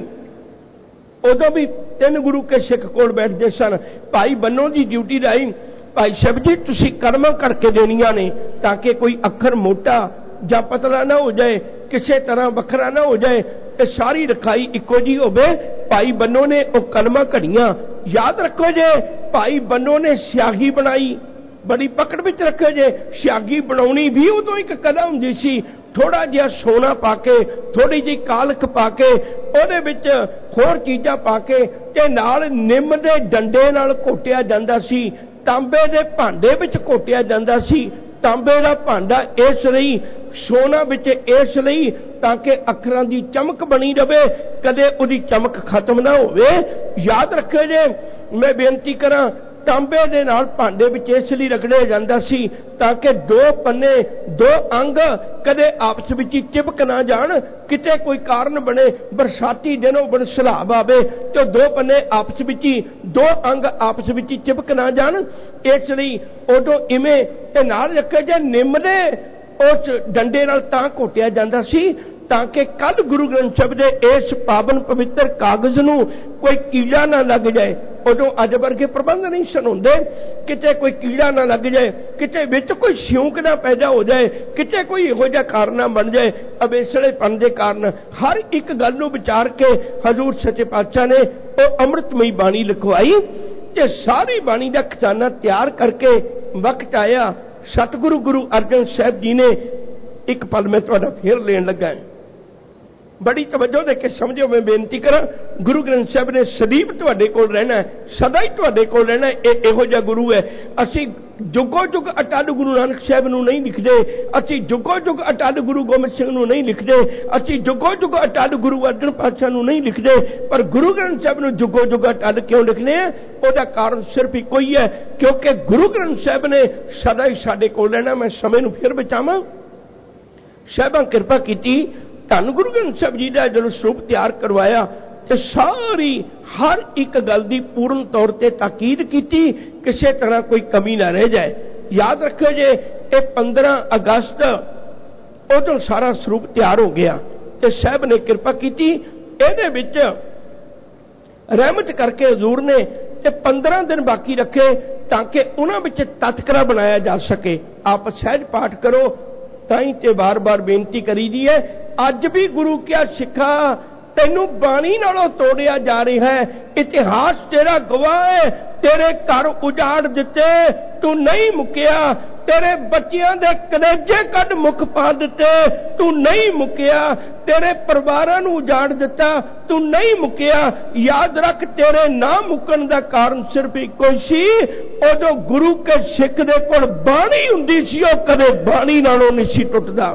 उदों भी 3 गुरु के सिख कोल बैठते सन। भाई बन्नों की ड्यूटी लाई भाई साहब जी तुसी कर्मा करके देनिया ने ताकि कोई अखर मोटा या पतला ना हो जाए, किसी तरह वखरा ना हो जाए, ते सारी रखाई इको जी होवे। भाई बन्नों ने वो कलमा घड़ियां याद रखो जे। भाई बन्नों ने स्याही बनाई बड़ी पकड़ विच रखो जे। स्याही बनाउणी भी उदों एक कला हुंदी सी। थोड़ा जिहा सोना पाके थोड़ी जी कालख पाके ਉਹਦੇ ਵਿੱਚ होर चीज़ां पाके ते नाल निम दे डंडे नाल घोटिया जांदा सी। तांबे दे भांडे विच घोटिया जांदा सी। तांबे दा भांडा इस लई सोना विच इस लई ताकि अखरां दी चमक बनी रहे, कदे उहदी चमक खत्म ना होवे। याद रखो जे मैं बेनती करां तांबे दे नाल भांडे विच इस लई रगड़िया जांदा सी ताकि 2 पन्ने 2 अंग कदे आपस विच चिपक ना जाण। किते कोई कारण बने बरसाती दिनों बड़ सलाब आवे तो 2 पन्ने आपस विच 2 अंग आपस विच चिपक ना जाण। इस लई उदों इवें ते नाल रखे जे निम दे उस डंडे नाल तां घोटिया जांदा सी ताकि कल गुरु ग्रंथ साहिब दे इस पावन पवित्र कागज नूं कोई कीड़ा ना लग जाए। उदों अज वर्गे प्रबंध नहीं सन हुंदे। किते कोई कीड़ा ना लग जाए, किते विच कोई सिਉਂक ना पैदा हो जाए, किते कोई इहो जिहा कारण बन जाए अवेसलेपन दे कारण। हर एक गल नूं विचार के हजूर सच्चे पातशाह ने वो अमृतमई बाणी लिखवाई ते सारी बाणी दा खजाना तैयार करके वक्त आया सतगुरु गुरु अर्जन साहिब जी ने एक पल में तुहाडा फेर लेन लगा है। बड़ी तवज्जो दे के समझो। मैं बेनती करा गुरु ग्रंथ साहिब ने सदैव तुहाडे कोल रहना है, सदा ही तुहाडे कोल रहना है। इहो जिहा गुरु है। असीं जुगो जुग अटल गुरु नानक साहिब नूं नहीं लिखदे, असीं जुगो जुग अटल गुरु गोबिंद सिंह नूं नहीं लिखदे, असीं जुगो जुग अटल गुरु अर्जन पातशाह नूं नहीं लिखदे। पर गुरु ग्रंथ साहिब नूं जुगो जुग अटल क्यों लिखने हैं? उहदा कारण सिर्फ इको ही है क्योंकि गुरु ग्रंथ साहिब ने सदा ही साडे कोल रहना। मैं समय नूं फिर बचावां। साहिबां किरपा कीती धन गुरु ग्रंथ साहिब जी का जो स्वरूप तैयार करवाया तो सारी हर एक गल की पूर्ण तौर पर ताकीद की, किसी तरह कोई कमी ना रह जाए। याद रखो जे ये 15 अगस्त उदों सारा स्वरूप तैयार हो गया तो साहब ने कृपा की ਇਹਦੇ ਵਿੱਚ रहमत करके हजूर ने 15 दिन बाकी रखे ताकि उन्हां विच तत्करा बनाया जा सके। आप सहज पाठ करो ताई ते बार बार बेनती करी दी है। अज भी गुरु क्या सिखा तेनू बाणी नालों तोड़िया जा रहा है। इतिहास तेरा गवाह है। तेरे घर उजाड़ दिते तू नहीं मुकिया, तेरे बच्चियां दे कलेजे कद मुख पा दिते तू नहीं मुकिया, तेरे परिवारां नूं उजाड़ दिता तू नहीं मुकिया। याद रख तेरे ना मुकन दा कारण सिर्फ इको ही सी, उदों गुरु के सिख दे कोल बाणी हुंदी सी, ओह कदे बाणी नालों नहीं सी टुटदा।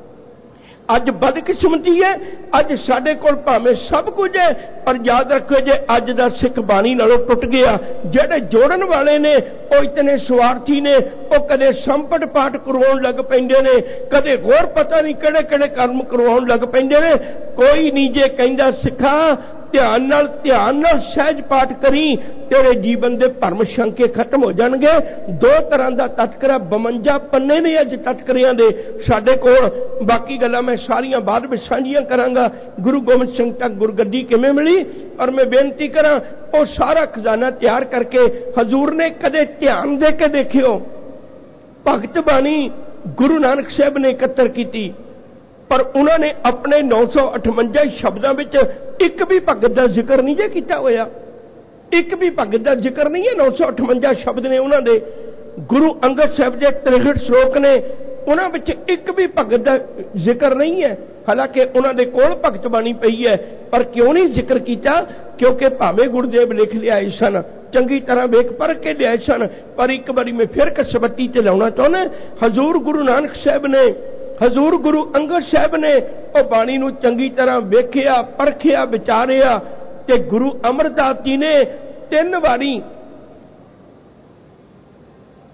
अज बदकिस्मती है, अज साडे कोल भावें सब कुछ है पर याद रखो जे अज दा सिख बाणी नालों टुट गया। जेड़े जोड़न वाले ने वो इतने स्वार्थी ने, वो कदे संपट पाठ करवाउण लग पैंदे ने, कदे होर पता नहीं किहड़े किहड़े कर्म करवाउण लग पैंदे ने। कोई नहीं जे कहंदा सिखा ध्यान नाल सहज पाठ करी, तेरे जीवन के भरम शंके खत्म हो जाएंगे। 2 तरह का तत्करा 52 पन्ने ने अज तत्करियां दे साडे कोल। बाकी गल्लां मैं सारियां बाद में साझियां करांगा। गुरु गोबिंद सिंह तक गुरगद्दी किवें मिली और मैं बेनती करां वो सारा खजाना तैयार करके हजूर ने कदे ध्यान दे के देखियो भगत बाणी गुरु नानक साहब ने एकत्र की पर उन्होंने अपने 958 शब्दों में एक भी भगत का जिक्र नहीं जे किया होया। एक भी भगत का जिक्र नहीं है। 958 शब्द ने उन्होंने। गुरु अंगद साहब के 63 श्लोक ने, उन्होंने एक भी भगत का जिक्र नहीं है। हालांकि उन्होंने कोल भगत बाणी पई है पर क्यों नहीं जिक्र किया? क्योंकि भावें गुरुदेव लिख लिया सन, चंगी तरह वेख पढ़ के लिया सन, पर एक बारी मैं फिर कसबट्टी ते लाउणा चाहुंदा। हजूर गुरु नानक साहब ने, हजूर गुरु अंगद साहब ने वो बाणी नूं चंगी तरह वेखिया, परखिया, विचारिया ते गुरु अमरदास जी ने 3 वारी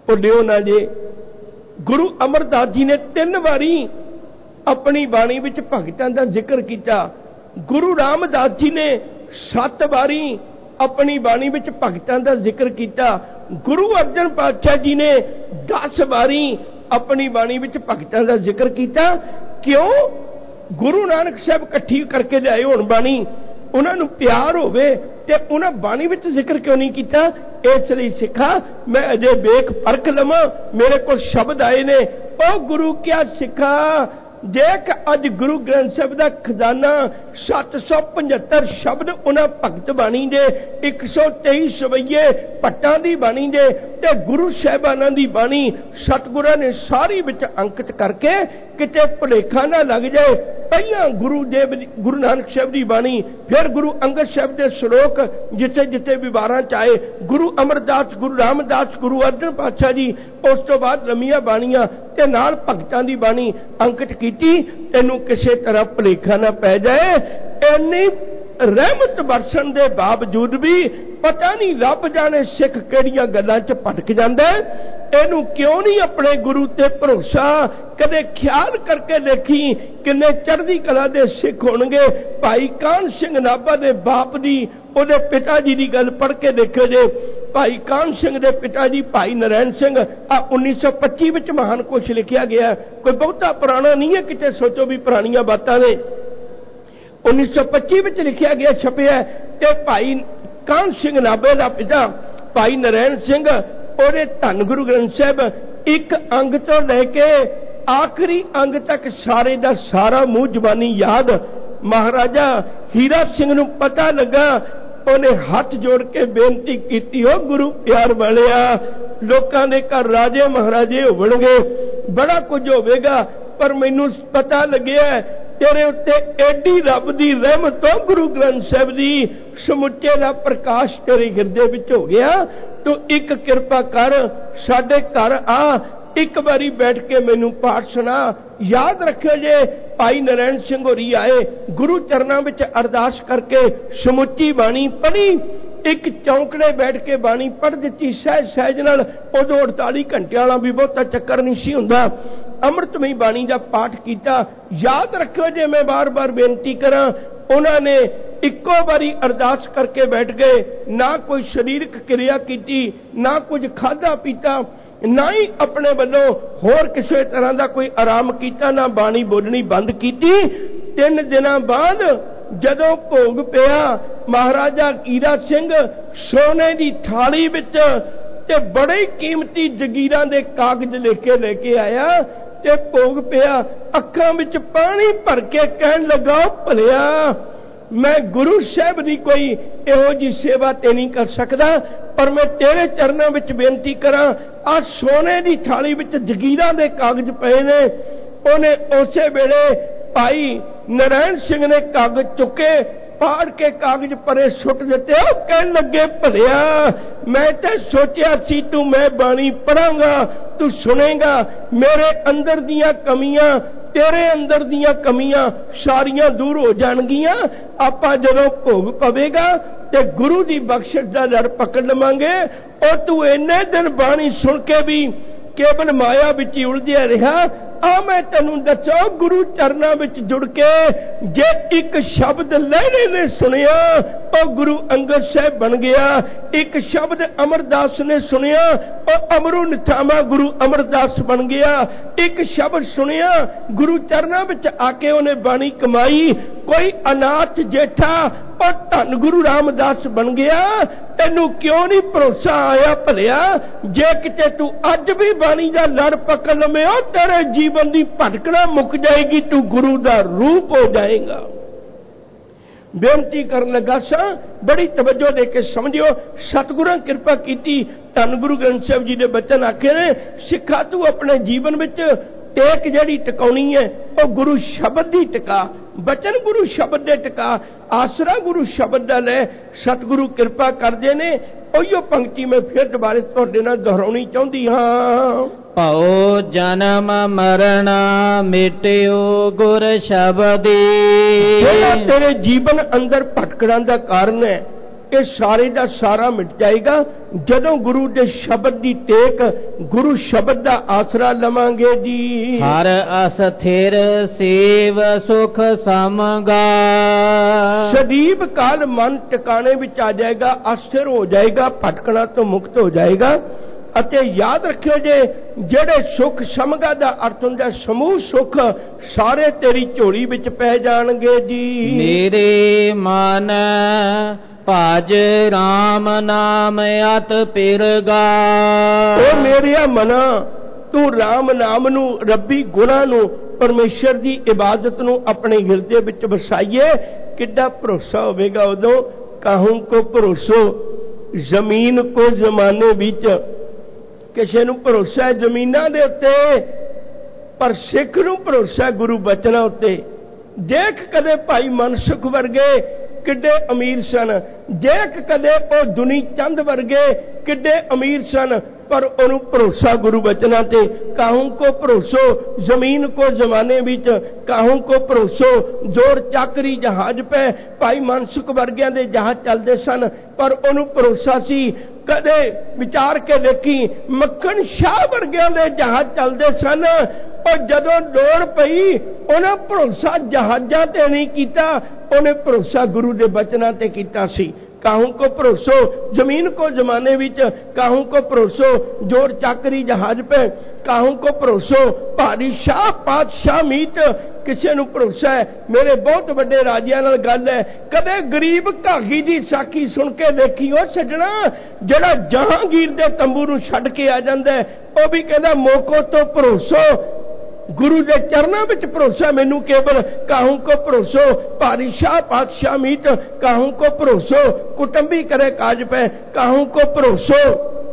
ਭੁੱਲਿਓ ना जे। गुरु अमरदास जी ने 3 वारी अपनी बाणी विच भगतां दा जिक्र किया। गुरु रामदास जी ने 7 वारी अपनी बाणी विच भगतां दा जिक्र किया। गुरु अर्जन पातशाह जी ने 10 वारी अपनी बाणी विच भगतां दा जिक्र किया। क्यों? गुरु नानक साहब इकट्ठी करके लियाए हुण बाणी, उन्होंने प्यार होवे ते उन्हां बाणी विच जिक्र क्यों नहीं किया? इसलिए सिखा मैं अजे वेख परख लवां, मेरे को शब्द आए ने। ओ गुरु क्या सिखा, देख अज गुरु ग्रंथ साहब का खजाना 775 शब्द उन्हां भगत बाणी दे, 123 सवैये भट्टां दी बाणी दे ते गुरु साहिबानां दी बाणी सतगुरां ने सारी विच अंकित करके किते भुलेखा ना लग जाए। पहला गुरु नानक साहब की बाणी, फिर गुरु अंगद साहब के श्लोक जिथे जिथे विवारां च आए, गुरु अमरदास, गुरु रामदास, गुरु अर्जन पातशाह जी, उस तो बाद लम्मियां बाणियां ते नाल भगतां दी बाणी अंकित कीती। तैनूं किसे तरह भुलेखा ना पै जाए। इन्नी रहमत बरसन दे बावजूद भी पता नहीं रब जाने सिख किहड़ियां गल्लां च भटक जांदा है। इहनूं क्यों नहीं अपने गुरु ते भरोसा? कदे ख्याल करके देखी किन्ने चढ़दी कला दे सिख होणगे। भाई कान सिंह नाभा दे बाप दी, उहदे पिता जी दी गल पढ़ के देखो जे। भाई कान सिंह दे पिता जी भाई नारायण सिंह 1925 विच महान कुछ लिखिया गया, कोई बहुता पुराना नहीं है, किते सोचो भी पुरानियां बातां ने। 1925 विच लिखिया गया, छपिया ते भाई कान सिंह नाभे दा पिता भाई नारायण सिंह और धन गुरु ग्रंथ साहब एक अंग तो लैके आखिरी अंग तक सारे दा सारा मुंह जबानी याद। महाराजा हीरा सिंह नूं पता लगा, उन्हें हाथ जोड़ के बेनती की, हो गुरु प्यार वालिया, लोकां दे घर राजे महाराजे होवणगे, बड़ा कुछ होवेगा, पर मैनूं पता लग्या तेरे उत्ते एडी रब दी रहमत हो, गुरु ग्रंथ साहब दी समुचे दा प्रकाश तेरे हिरदे विच हो गया। तो एक किरपा कर साडे घर आ, एक बारी बैठ के मैनू पाठ सुना। याद रखियो जे भाई नारायण सिंह होरी आए, गुरु चरनां विच अरदास करके समुची बाणी पढ़ी, एक चौंकड़े बैठ के बाणी पढ़ दी सहज सहज नाल। उदों 48 घंटियां वाला भी बहुता चक्कर नहीं सी हुंदा। अमृतमई बाणी का पाठ किया। याद रखियो जे मैं बार बार बेनती करा, उन्होंने इक्को बारी अरदास करके बैठ गए, ना कोई शरीरक क्रिया की, ना कुछ खाधा पीता, ना ही अपने वालों होर किसी तरह का कोई आराम किया, ना बाणी बोलनी बंद की। 3 दिनों बाद जदों भोग पिया, महाराजा हीरा सिंह सोने की थाली विच ते बड़े कीमती जगीरां दे कागज लेके आया ते भोग पिया। अखां विच पानी भर के कहन लगा, भलिया मैं गुरु साहब की कोई इहो जी सेवा ते नहीं कर सकता, पर मैं तेरे चरणों विच बेनती करा, आ सोने की थाली विच जगीरां दे कागज पए ने। उन्हें उसे वेले भाई नारायण सिंह ने कागज चुके, फाड़ के कागज परे सुट दिते। कहन लगे, भलिया मैं तो सोचिया सी तू मैं बाणी पढ़ांगा, तू सुनेगा, मेरे अंदर दियां कमियां तेरे अंदर दियां कमियां सारियां दूर हो जाणगियां। आपां जदों भोग पवेगा ते गुरु की बख्शिश दा लड़ पकड़ लवांगे। और तू इन्ने दिन बाणी सुन के भी केवल माया विच ही उलझिया रहा। आ मैं तेनू दसो, गुरु चरनां विच जुड़ के जे एक शब्द लहरे ने सुनिया, और गुरु अंगद साहब बन गया। एक शब्द अमरदास ने सुनिया, और अमरू निथामा गुरु अमरदास बन गया। एक शब्द सुनिया, गुरु चरनां विच आके उन्हें बाणी कमाई। कोई अनाथ जेठा और धन गुरु रामदास बन गया। तेनू क्यों नहीं भरोसा आया, भलिया जे किते तू अज भी बाणी का लड़ पकड़ लवे, तेरे जीवन की भटकना मुक जाएगी, तू गुरु का रूप हो जाएगा। बेनती करन लगा सा, बड़ी तवज्जो दे के समझियो। सतगुरां कृपा कीती, धन गुरु ग्रंथ साहब जी ने बचन आखे ने, सिखा तू अपने जीवन विच टेक जिहड़ी टिकाउणी है वो गुरु शब्द दी टिका, बचन गुरु शब्द दे टिका, आसरा गुरु शब्द दा ले। सतगुरु कृपा करदे ने। उहियो पंक्ति मैं फिर दोबारा तुहाडे नाल दोहराउणी चाहुंदी हां। पाओ जन्म मरण मिटियो गुर शब्दी। जेड़ा तेरे जीवन अंदर भटकण दा कारण है, ਇਹ ਸਾਰੇ ਦਾ ਸਾਰਾ ਮਿਟ ਜਾਏਗਾ ਜਦੋਂ ਗੁਰੂ ਦੇ ਸ਼ਬਦ ਦੀ ਟੇਕ, ਗੁਰੂ ਸ਼ਬਦ ਦਾ ਆਸਰਾ ਲਵਾਂਗੇ ਜੀ। ਹਰ ਅਸਥਿਰ ਸੇਵ ਸੁਖ ਸਮਗਾ। ਸਦੀਵ ਕਾਲ ਮਨ ਟਿਕਾਣੇ ਵਿੱਚ ਆ ਜਾਏਗਾ, ਅਸਥਿਰ ਹੋ ਜਾਏਗਾ, ਭਟਕਣਾ ਤੋਂ ਮੁਕਤ ਹੋ ਜਾਏਗਾ। ਅਤੇ ਯਾਦ ਰੱਖਿਓ ਜੇ ਜਿਹੜੇ ਸੁਖ ਸਮਗਾ ਦਾ ਅਰਥ ਹੁੰਦਾ ਸਮੂਹ ਸੁਖ, ਸਾਰੇ ਤੇਰੀ ਝੋਲੀ ਵਿੱਚ ਪੈ ਜਾਣਗੇ ਜੀ। ਮੇਰੇ ਮਨ ਭਜ ਰਾਮ ਨਾਮ ਅਤ ਪਿਰਗਾ। ਉਹ ਮੇਰਿਆ ਮਨਾ, ਤੂੰ ਰਾਮ ਨਾਮ ਨੂੰ, ਰੱਬੀ ਗੁਣਾਂ ਨੂੰ, ਪਰਮੇਸ਼ਰ ਦੀ ਇਬਾਦਤ ਨੂੰ ਆਪਣੇ ਹਿਰਦੇ ਵਿੱਚ ਵਸਾਈਏ। ਕਿੱਡਾ ਭਰੋਸਾ ਹੋਵੇਗਾ ਉਦੋਂ। ਕਾਹੂ ਕੋ ਭਰੋਸੋ ਜ਼ਮੀਨ ਕੋ ਜ਼ਮਾਨੇ ਵਿੱਚ। ਕਿਸੇ ਨੂੰ ਭਰੋਸਾ ਹੈ ਜ਼ਮੀਨਾਂ ਦੇ ਉੱਤੇ, ਪਰ ਸਿੱਖ ਨੂੰ ਭਰੋਸਾ ਗੁਰੂ ਬਚਨਾਂ ਉੱਤੇ। ਦੇਖ ਕਦੇ ਭਾਈ ਮਨਸੁਖ ਵਰਗੇ ਕਿੱਡੇ ਅਮੀਰ ਸਨ, ਦੇਖ ਕਦੇ ਉਹ ਦੁਨੀ ਚੰਦ ਵਰਗੇ ਕਿੱਡੇ ਅਮੀਰ ਸਨ, ਪਰ ਉਹਨੂੰ ਭਰੋਸਾ ਗੁਰੂ ਬਚਨਾਂ ਤੇ। ਕਾਹੂ ਕੋ ਭਰੋਸੋ ਜ਼ਮੀਨ ਕੋ ਜ਼ਮਾਨੇ ਵਿੱਚ, ਕਾਹੂ ਕੋ ਭਰੋਸੋ ਜ਼ੋਰ ਚਾਕਰੀ ਜਹਾਜ਼ ਪੈ। ਭਾਈ ਮਨਸੁਖ ਵਰਗਿਆਂ ਦੇ ਜਹਾਜ਼ ਚੱਲਦੇ ਸਨ, ਪਰ ਉਹਨੂੰ ਭਰੋਸਾ ਸੀ। ਕਦੇ ਵਿਚਾਰ ਕੇ ਦੇਖੀ, ਮੱਖਣ ਸ਼ਾਹ ਵਰਗਿਆਂ ਦੇ ਜਹਾਜ਼ ਚੱਲਦੇ ਸਨ, और जदों लोड़ पई उन्हें भरोसा जहाज़ां ते नहीं कीता, उन्हें भरोसा गुरु दे बचनां ते कीता सी। काहू को भरोसो जमीन को जमाने विच, काहू को भरोसो जोर चाकरी जहाज पे, काहू को भरोसो भारी शाह पातशाह मीत। किसी नूं भरोसा है मेरे बहुत बड़े राजियां नाल गल है, कदे गरीब घागी दी साखी सुन के देखी। ओ छड्डना जिहड़ा जहांगीर दे तंबू नूं छड्ड के आ जांदा है, ओ भी कहंदा मोको तो भरोसो गुरु के चरणों में भरोसा मैनू केवल। काहू को भरोसो भारी शाह पातशाह मीत, काहू को भरोसो कुटुंबी करे काज पे, काहू को भरोसो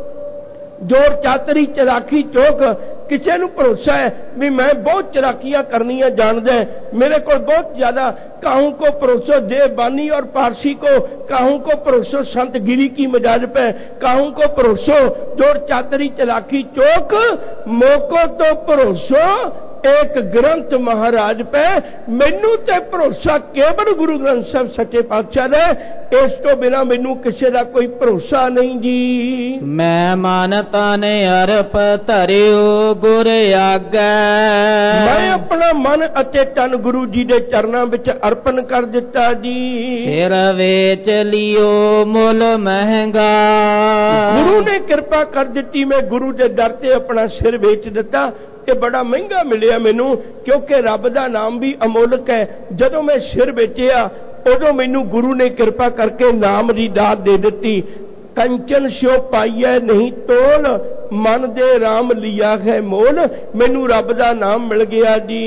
जोर चातरी चलाकी चौक। किसी नूं भरोसा है भी मैं बहुत चलाकियां करनियां जानदा है, मेरे को बहुत ज्यादा। काहू को भरोसो देवबानी और पारसी को, काहू को भरोसो संत गिरी की मजाज पे, काहू को भरोसो जोर चातरी चलाकी चौक। मोको तो भरोसो एक ग्रंथ महाराज पे, मैनू ते भरोसा केवल गुरु ग्रंथ साहब सच्चे पातशाह ने, इस तो बिना मैनू किसी का कोई भरोसा नहीं जी। मैं मानता ने अर्प धरियो गुर आगे। मैं अपना मन अते तन गुरु जी के चरणों विच अर्पण कर दिता जी। सिर वेच लियो मुल महंगा। गुरु ने कृपा कर दी, मैं गुरु के दर ते अपना सिर वेच दिता। ये बड़ा महंगा मिलिया मैनू, क्योंकि रब दा नाम भी अमोलक है। जदों मैं सिर बेचिया उदों मैनू गुरु ने कृपा करके नाम दी दात दे दी। कंचन स्यो पाइए नहीं तोल, मन दे राम लिया है मोल। मैनू रब दा नाम मिल गया जी।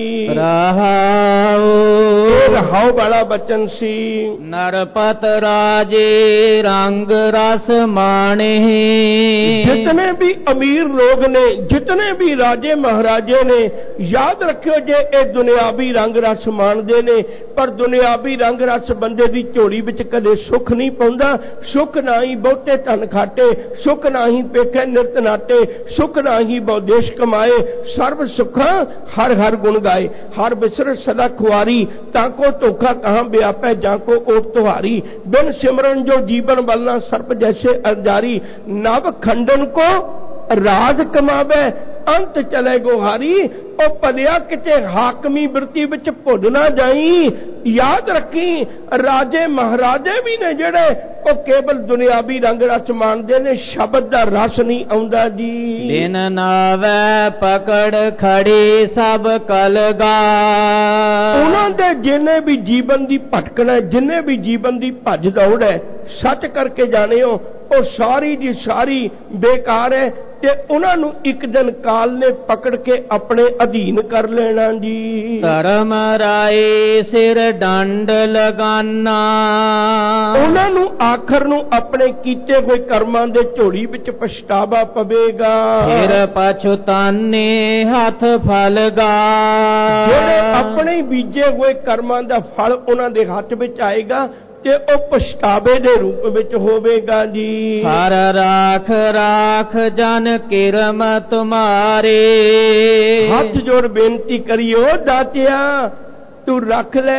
रहाओ वाला बचन सी। नरपत राजे रंग रस माणे। जितने भी अमीर लोग ने, जितने भी राजे महाराजे ने, याद रखियो जे ये दुनियावी रंग रस माणदे ने, पर दुनियावी रंग रस बंदे दी झोली विच कदे सुख नहीं पाउंदा। सुख ना ही बहुते धन खाटे, सुख ना ही पेखे निरत नाटे, सुख ना ही बहुदेश कमाए। सर्व सुखा हर हर गुण गाए, हर बिसर सदा खुआरी। ताको धोखा कहाँ व्यापै, जाको ओट तुहारी। बिन सिमरन जो जीवन बलना सर्प जैसे अरजारी। नव खंडन को राज कमावे, अंत चले गुहारी। ओ भलिया किते हाकमी वृत्ति विच भुल ना जाई। याद रखी राजे महाराजे भी ने जेड़े ओ केवल दुनियावी रंग रस मानते ने, शब्द दा रस नहीं आउंदा जी। बिन नावे पकड़ खड़ी सब कलगा। उन्हां दे जिन्ने भी जीवन दी भटकण है, जिन्ने भी जीवन दी भज दौड़ है, सच करके जाने हो ओ सारी दी सारी बेकार है। ते उन्हां नूं एक दिन काल ने पकड़ के अपने अधीन कर लेना जी। धर्म राए सिर डंड लगाना। उन्हां नूं आखर नूं अपने कीते हुए कर्मां दे झोली विच पछतावा पवेगा। फिर पछताने हथ फलगा। जेड़े अपने बीजे हुए कर्मां दा फल उन्हां दे हथ विच आएगा ते ओ पछतावे दे रूप विच होवेगा जी। हर राख राख जन किरम तुम्हारे। हाथ जोड़ बेनती करियो दातिया, तू रख ले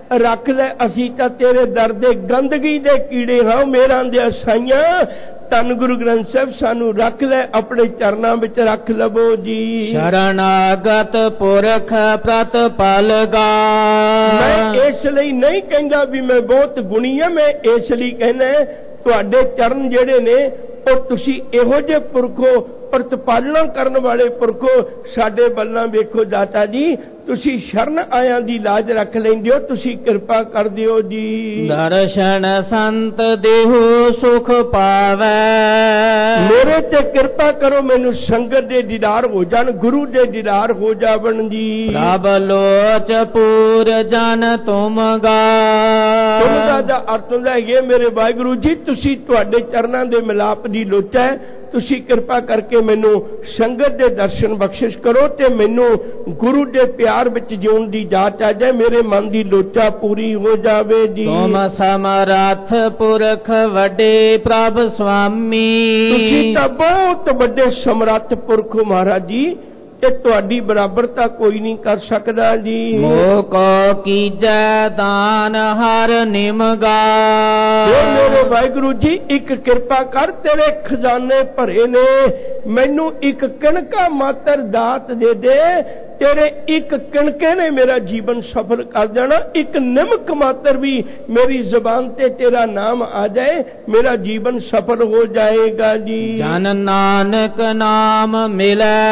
रख ले, असी तां तेरे दर दे गंदगी दे कीड़े हां, मेरा दे साइयां। धन गुरु ग्रंथ साहिब सानू रख ले, अपने चरनां विच रख लवो जी। शरणागत पुरख प्रतिपल गाय। मैं इसलिए नहीं कहंदा भी मैं बहुत गुणी हां, मैं इसलिए कहना तुहाडे चरण जिहड़े ने ਉਹ ਤੁਸੀਂ ਇਹੋ ਜਿਹੇ ਪੁਰਖੋ, ਪ੍ਰਤਪਾਲਣਾ ਕਰਨ ਵਾਲੇ ਪੁਰਖੋ, ਸਾਡੇ ਵੱਲਾਂ ਵੇਖੋ ਦਾਤਾ ਜੀ, ਤੁਸੀਂ ਸ਼ਰਨ ਆਇਆਂ ਦੀ ਲਾਜ ਰੱਖ ਲੈਂਦੇ ਹੋ, ਤੁਸੀਂ ਕਿਰਪਾ ਕਰ ਦਿਓ ਜੀ। ਦਰਸ਼ਨ ਸੰਤ ਦੇਹੋ ਸੁਖ ਪਾਵੈ। ਮੇਰੇ ਤੇ ਕਿਰਪਾ ਕਰੋ, ਮੈਨੂੰ ਸੰਗਤ ਦੇ ਦੀਦਾਰ ਹੋ ਜਾਣ, ਗੁਰੂ ਦੇ ਦੀਦਾਰ ਹੋ ਜਾਵਣ ਜੀ। ਪ੍ਰਭ ਲੋਚ ਪੂਰ ਜਨ ਤੁਮ ਗਾਏ। ਤੁਮ ਦਾ ਅਰਥ ਹੁੰਦਾ ਹੈ ਮੇਰੇ ਵਾਹਿਗੁਰੂ ਜੀ, ਤੁਸੀਂ ਤੁਹਾਡੇ ਚਰਨਾਂ ਦੇ ਮਿਲਾਪ ਦੀ ਲੋਚਾ ਹੈ, ਤੁਸੀਂ ਕਿਰਪਾ ਕਰਕੇ ਮੈਨੂੰ ਸੰਗਤ ਦੇ ਦਰਸ਼ਨ ਬਖਸ਼ਿਸ਼ ਕਰੋ ਤੇ ਮੈਨੂੰ ਗੁਰੂ ਦੇ ਪਿਆਰ ਵਿੱਚ ਜਿਉਣ ਦੀ ਜਾਚ ਆ ਜਾਏ, ਮੇਰੇ ਮਨ ਦੀ ਲੋਚਾ ਪੂਰੀ ਹੋ ਜਾਵੇ ਜੀ। ਤੁਮ ਸਮਰੱਥ ਪੁਰਖ ਵੱਡੇ ਪ੍ਰਭ ਸੁਆਮੀ। ਤੁਸੀਂ ਤਾਂ ਬਹੁਤ ਵੱਡੇ ਸਮਰੱਥ ਪੁਰਖ ਹੋ ਮਹਾਰਾਜ ਜੀ, ਇਹ ਤੁਹਾਡੀ ਬਰਾਬਰਤਾ ਕੋਈ ਨਹੀਂ ਕਰ ਸਕਦਾ ਜੀ। ਮੋਹ ਕੋ ਕੀਜੈ ਦਾਨ ਹਰ ਨਿਮਗਾ। ਮੇਰੇ ਵਾਹਿਗੁਰੂ ਜੀ, ਇੱਕ ਕਿਰਪਾ ਕਰ, ਤੇਰੇ ਖਜ਼ਾਨੇ ਭਰੇ ਨੇ, ਮੈਨੂੰ ਇੱਕ ਕਿਣਕਾ ਮਾਤਰ ਦਾਤ ਦੇ ਦੇ। ਤੇਰੇ ਇੱਕ ਕਿਣਕੇ ਨੇ ਮੇਰਾ ਜੀਵਨ ਸਫਲ ਕਰ ਦੇਣਾ, ਇੱਕ ਨਿਮਕ ਮਾਤਰ ਵੀ ਮੇਰੀ ਜ਼ਬਾਨ ਤੇ ਤੇਰਾ ਨਾਮ ਆ ਜਾਏ, ਮੇਰਾ ਜੀਵਨ ਸਫਲ ਹੋ ਜਾਏਗਾ ਜੀ। ਜਨ ਨਾਨਕ ਨਾਮ ਮਿਲੈ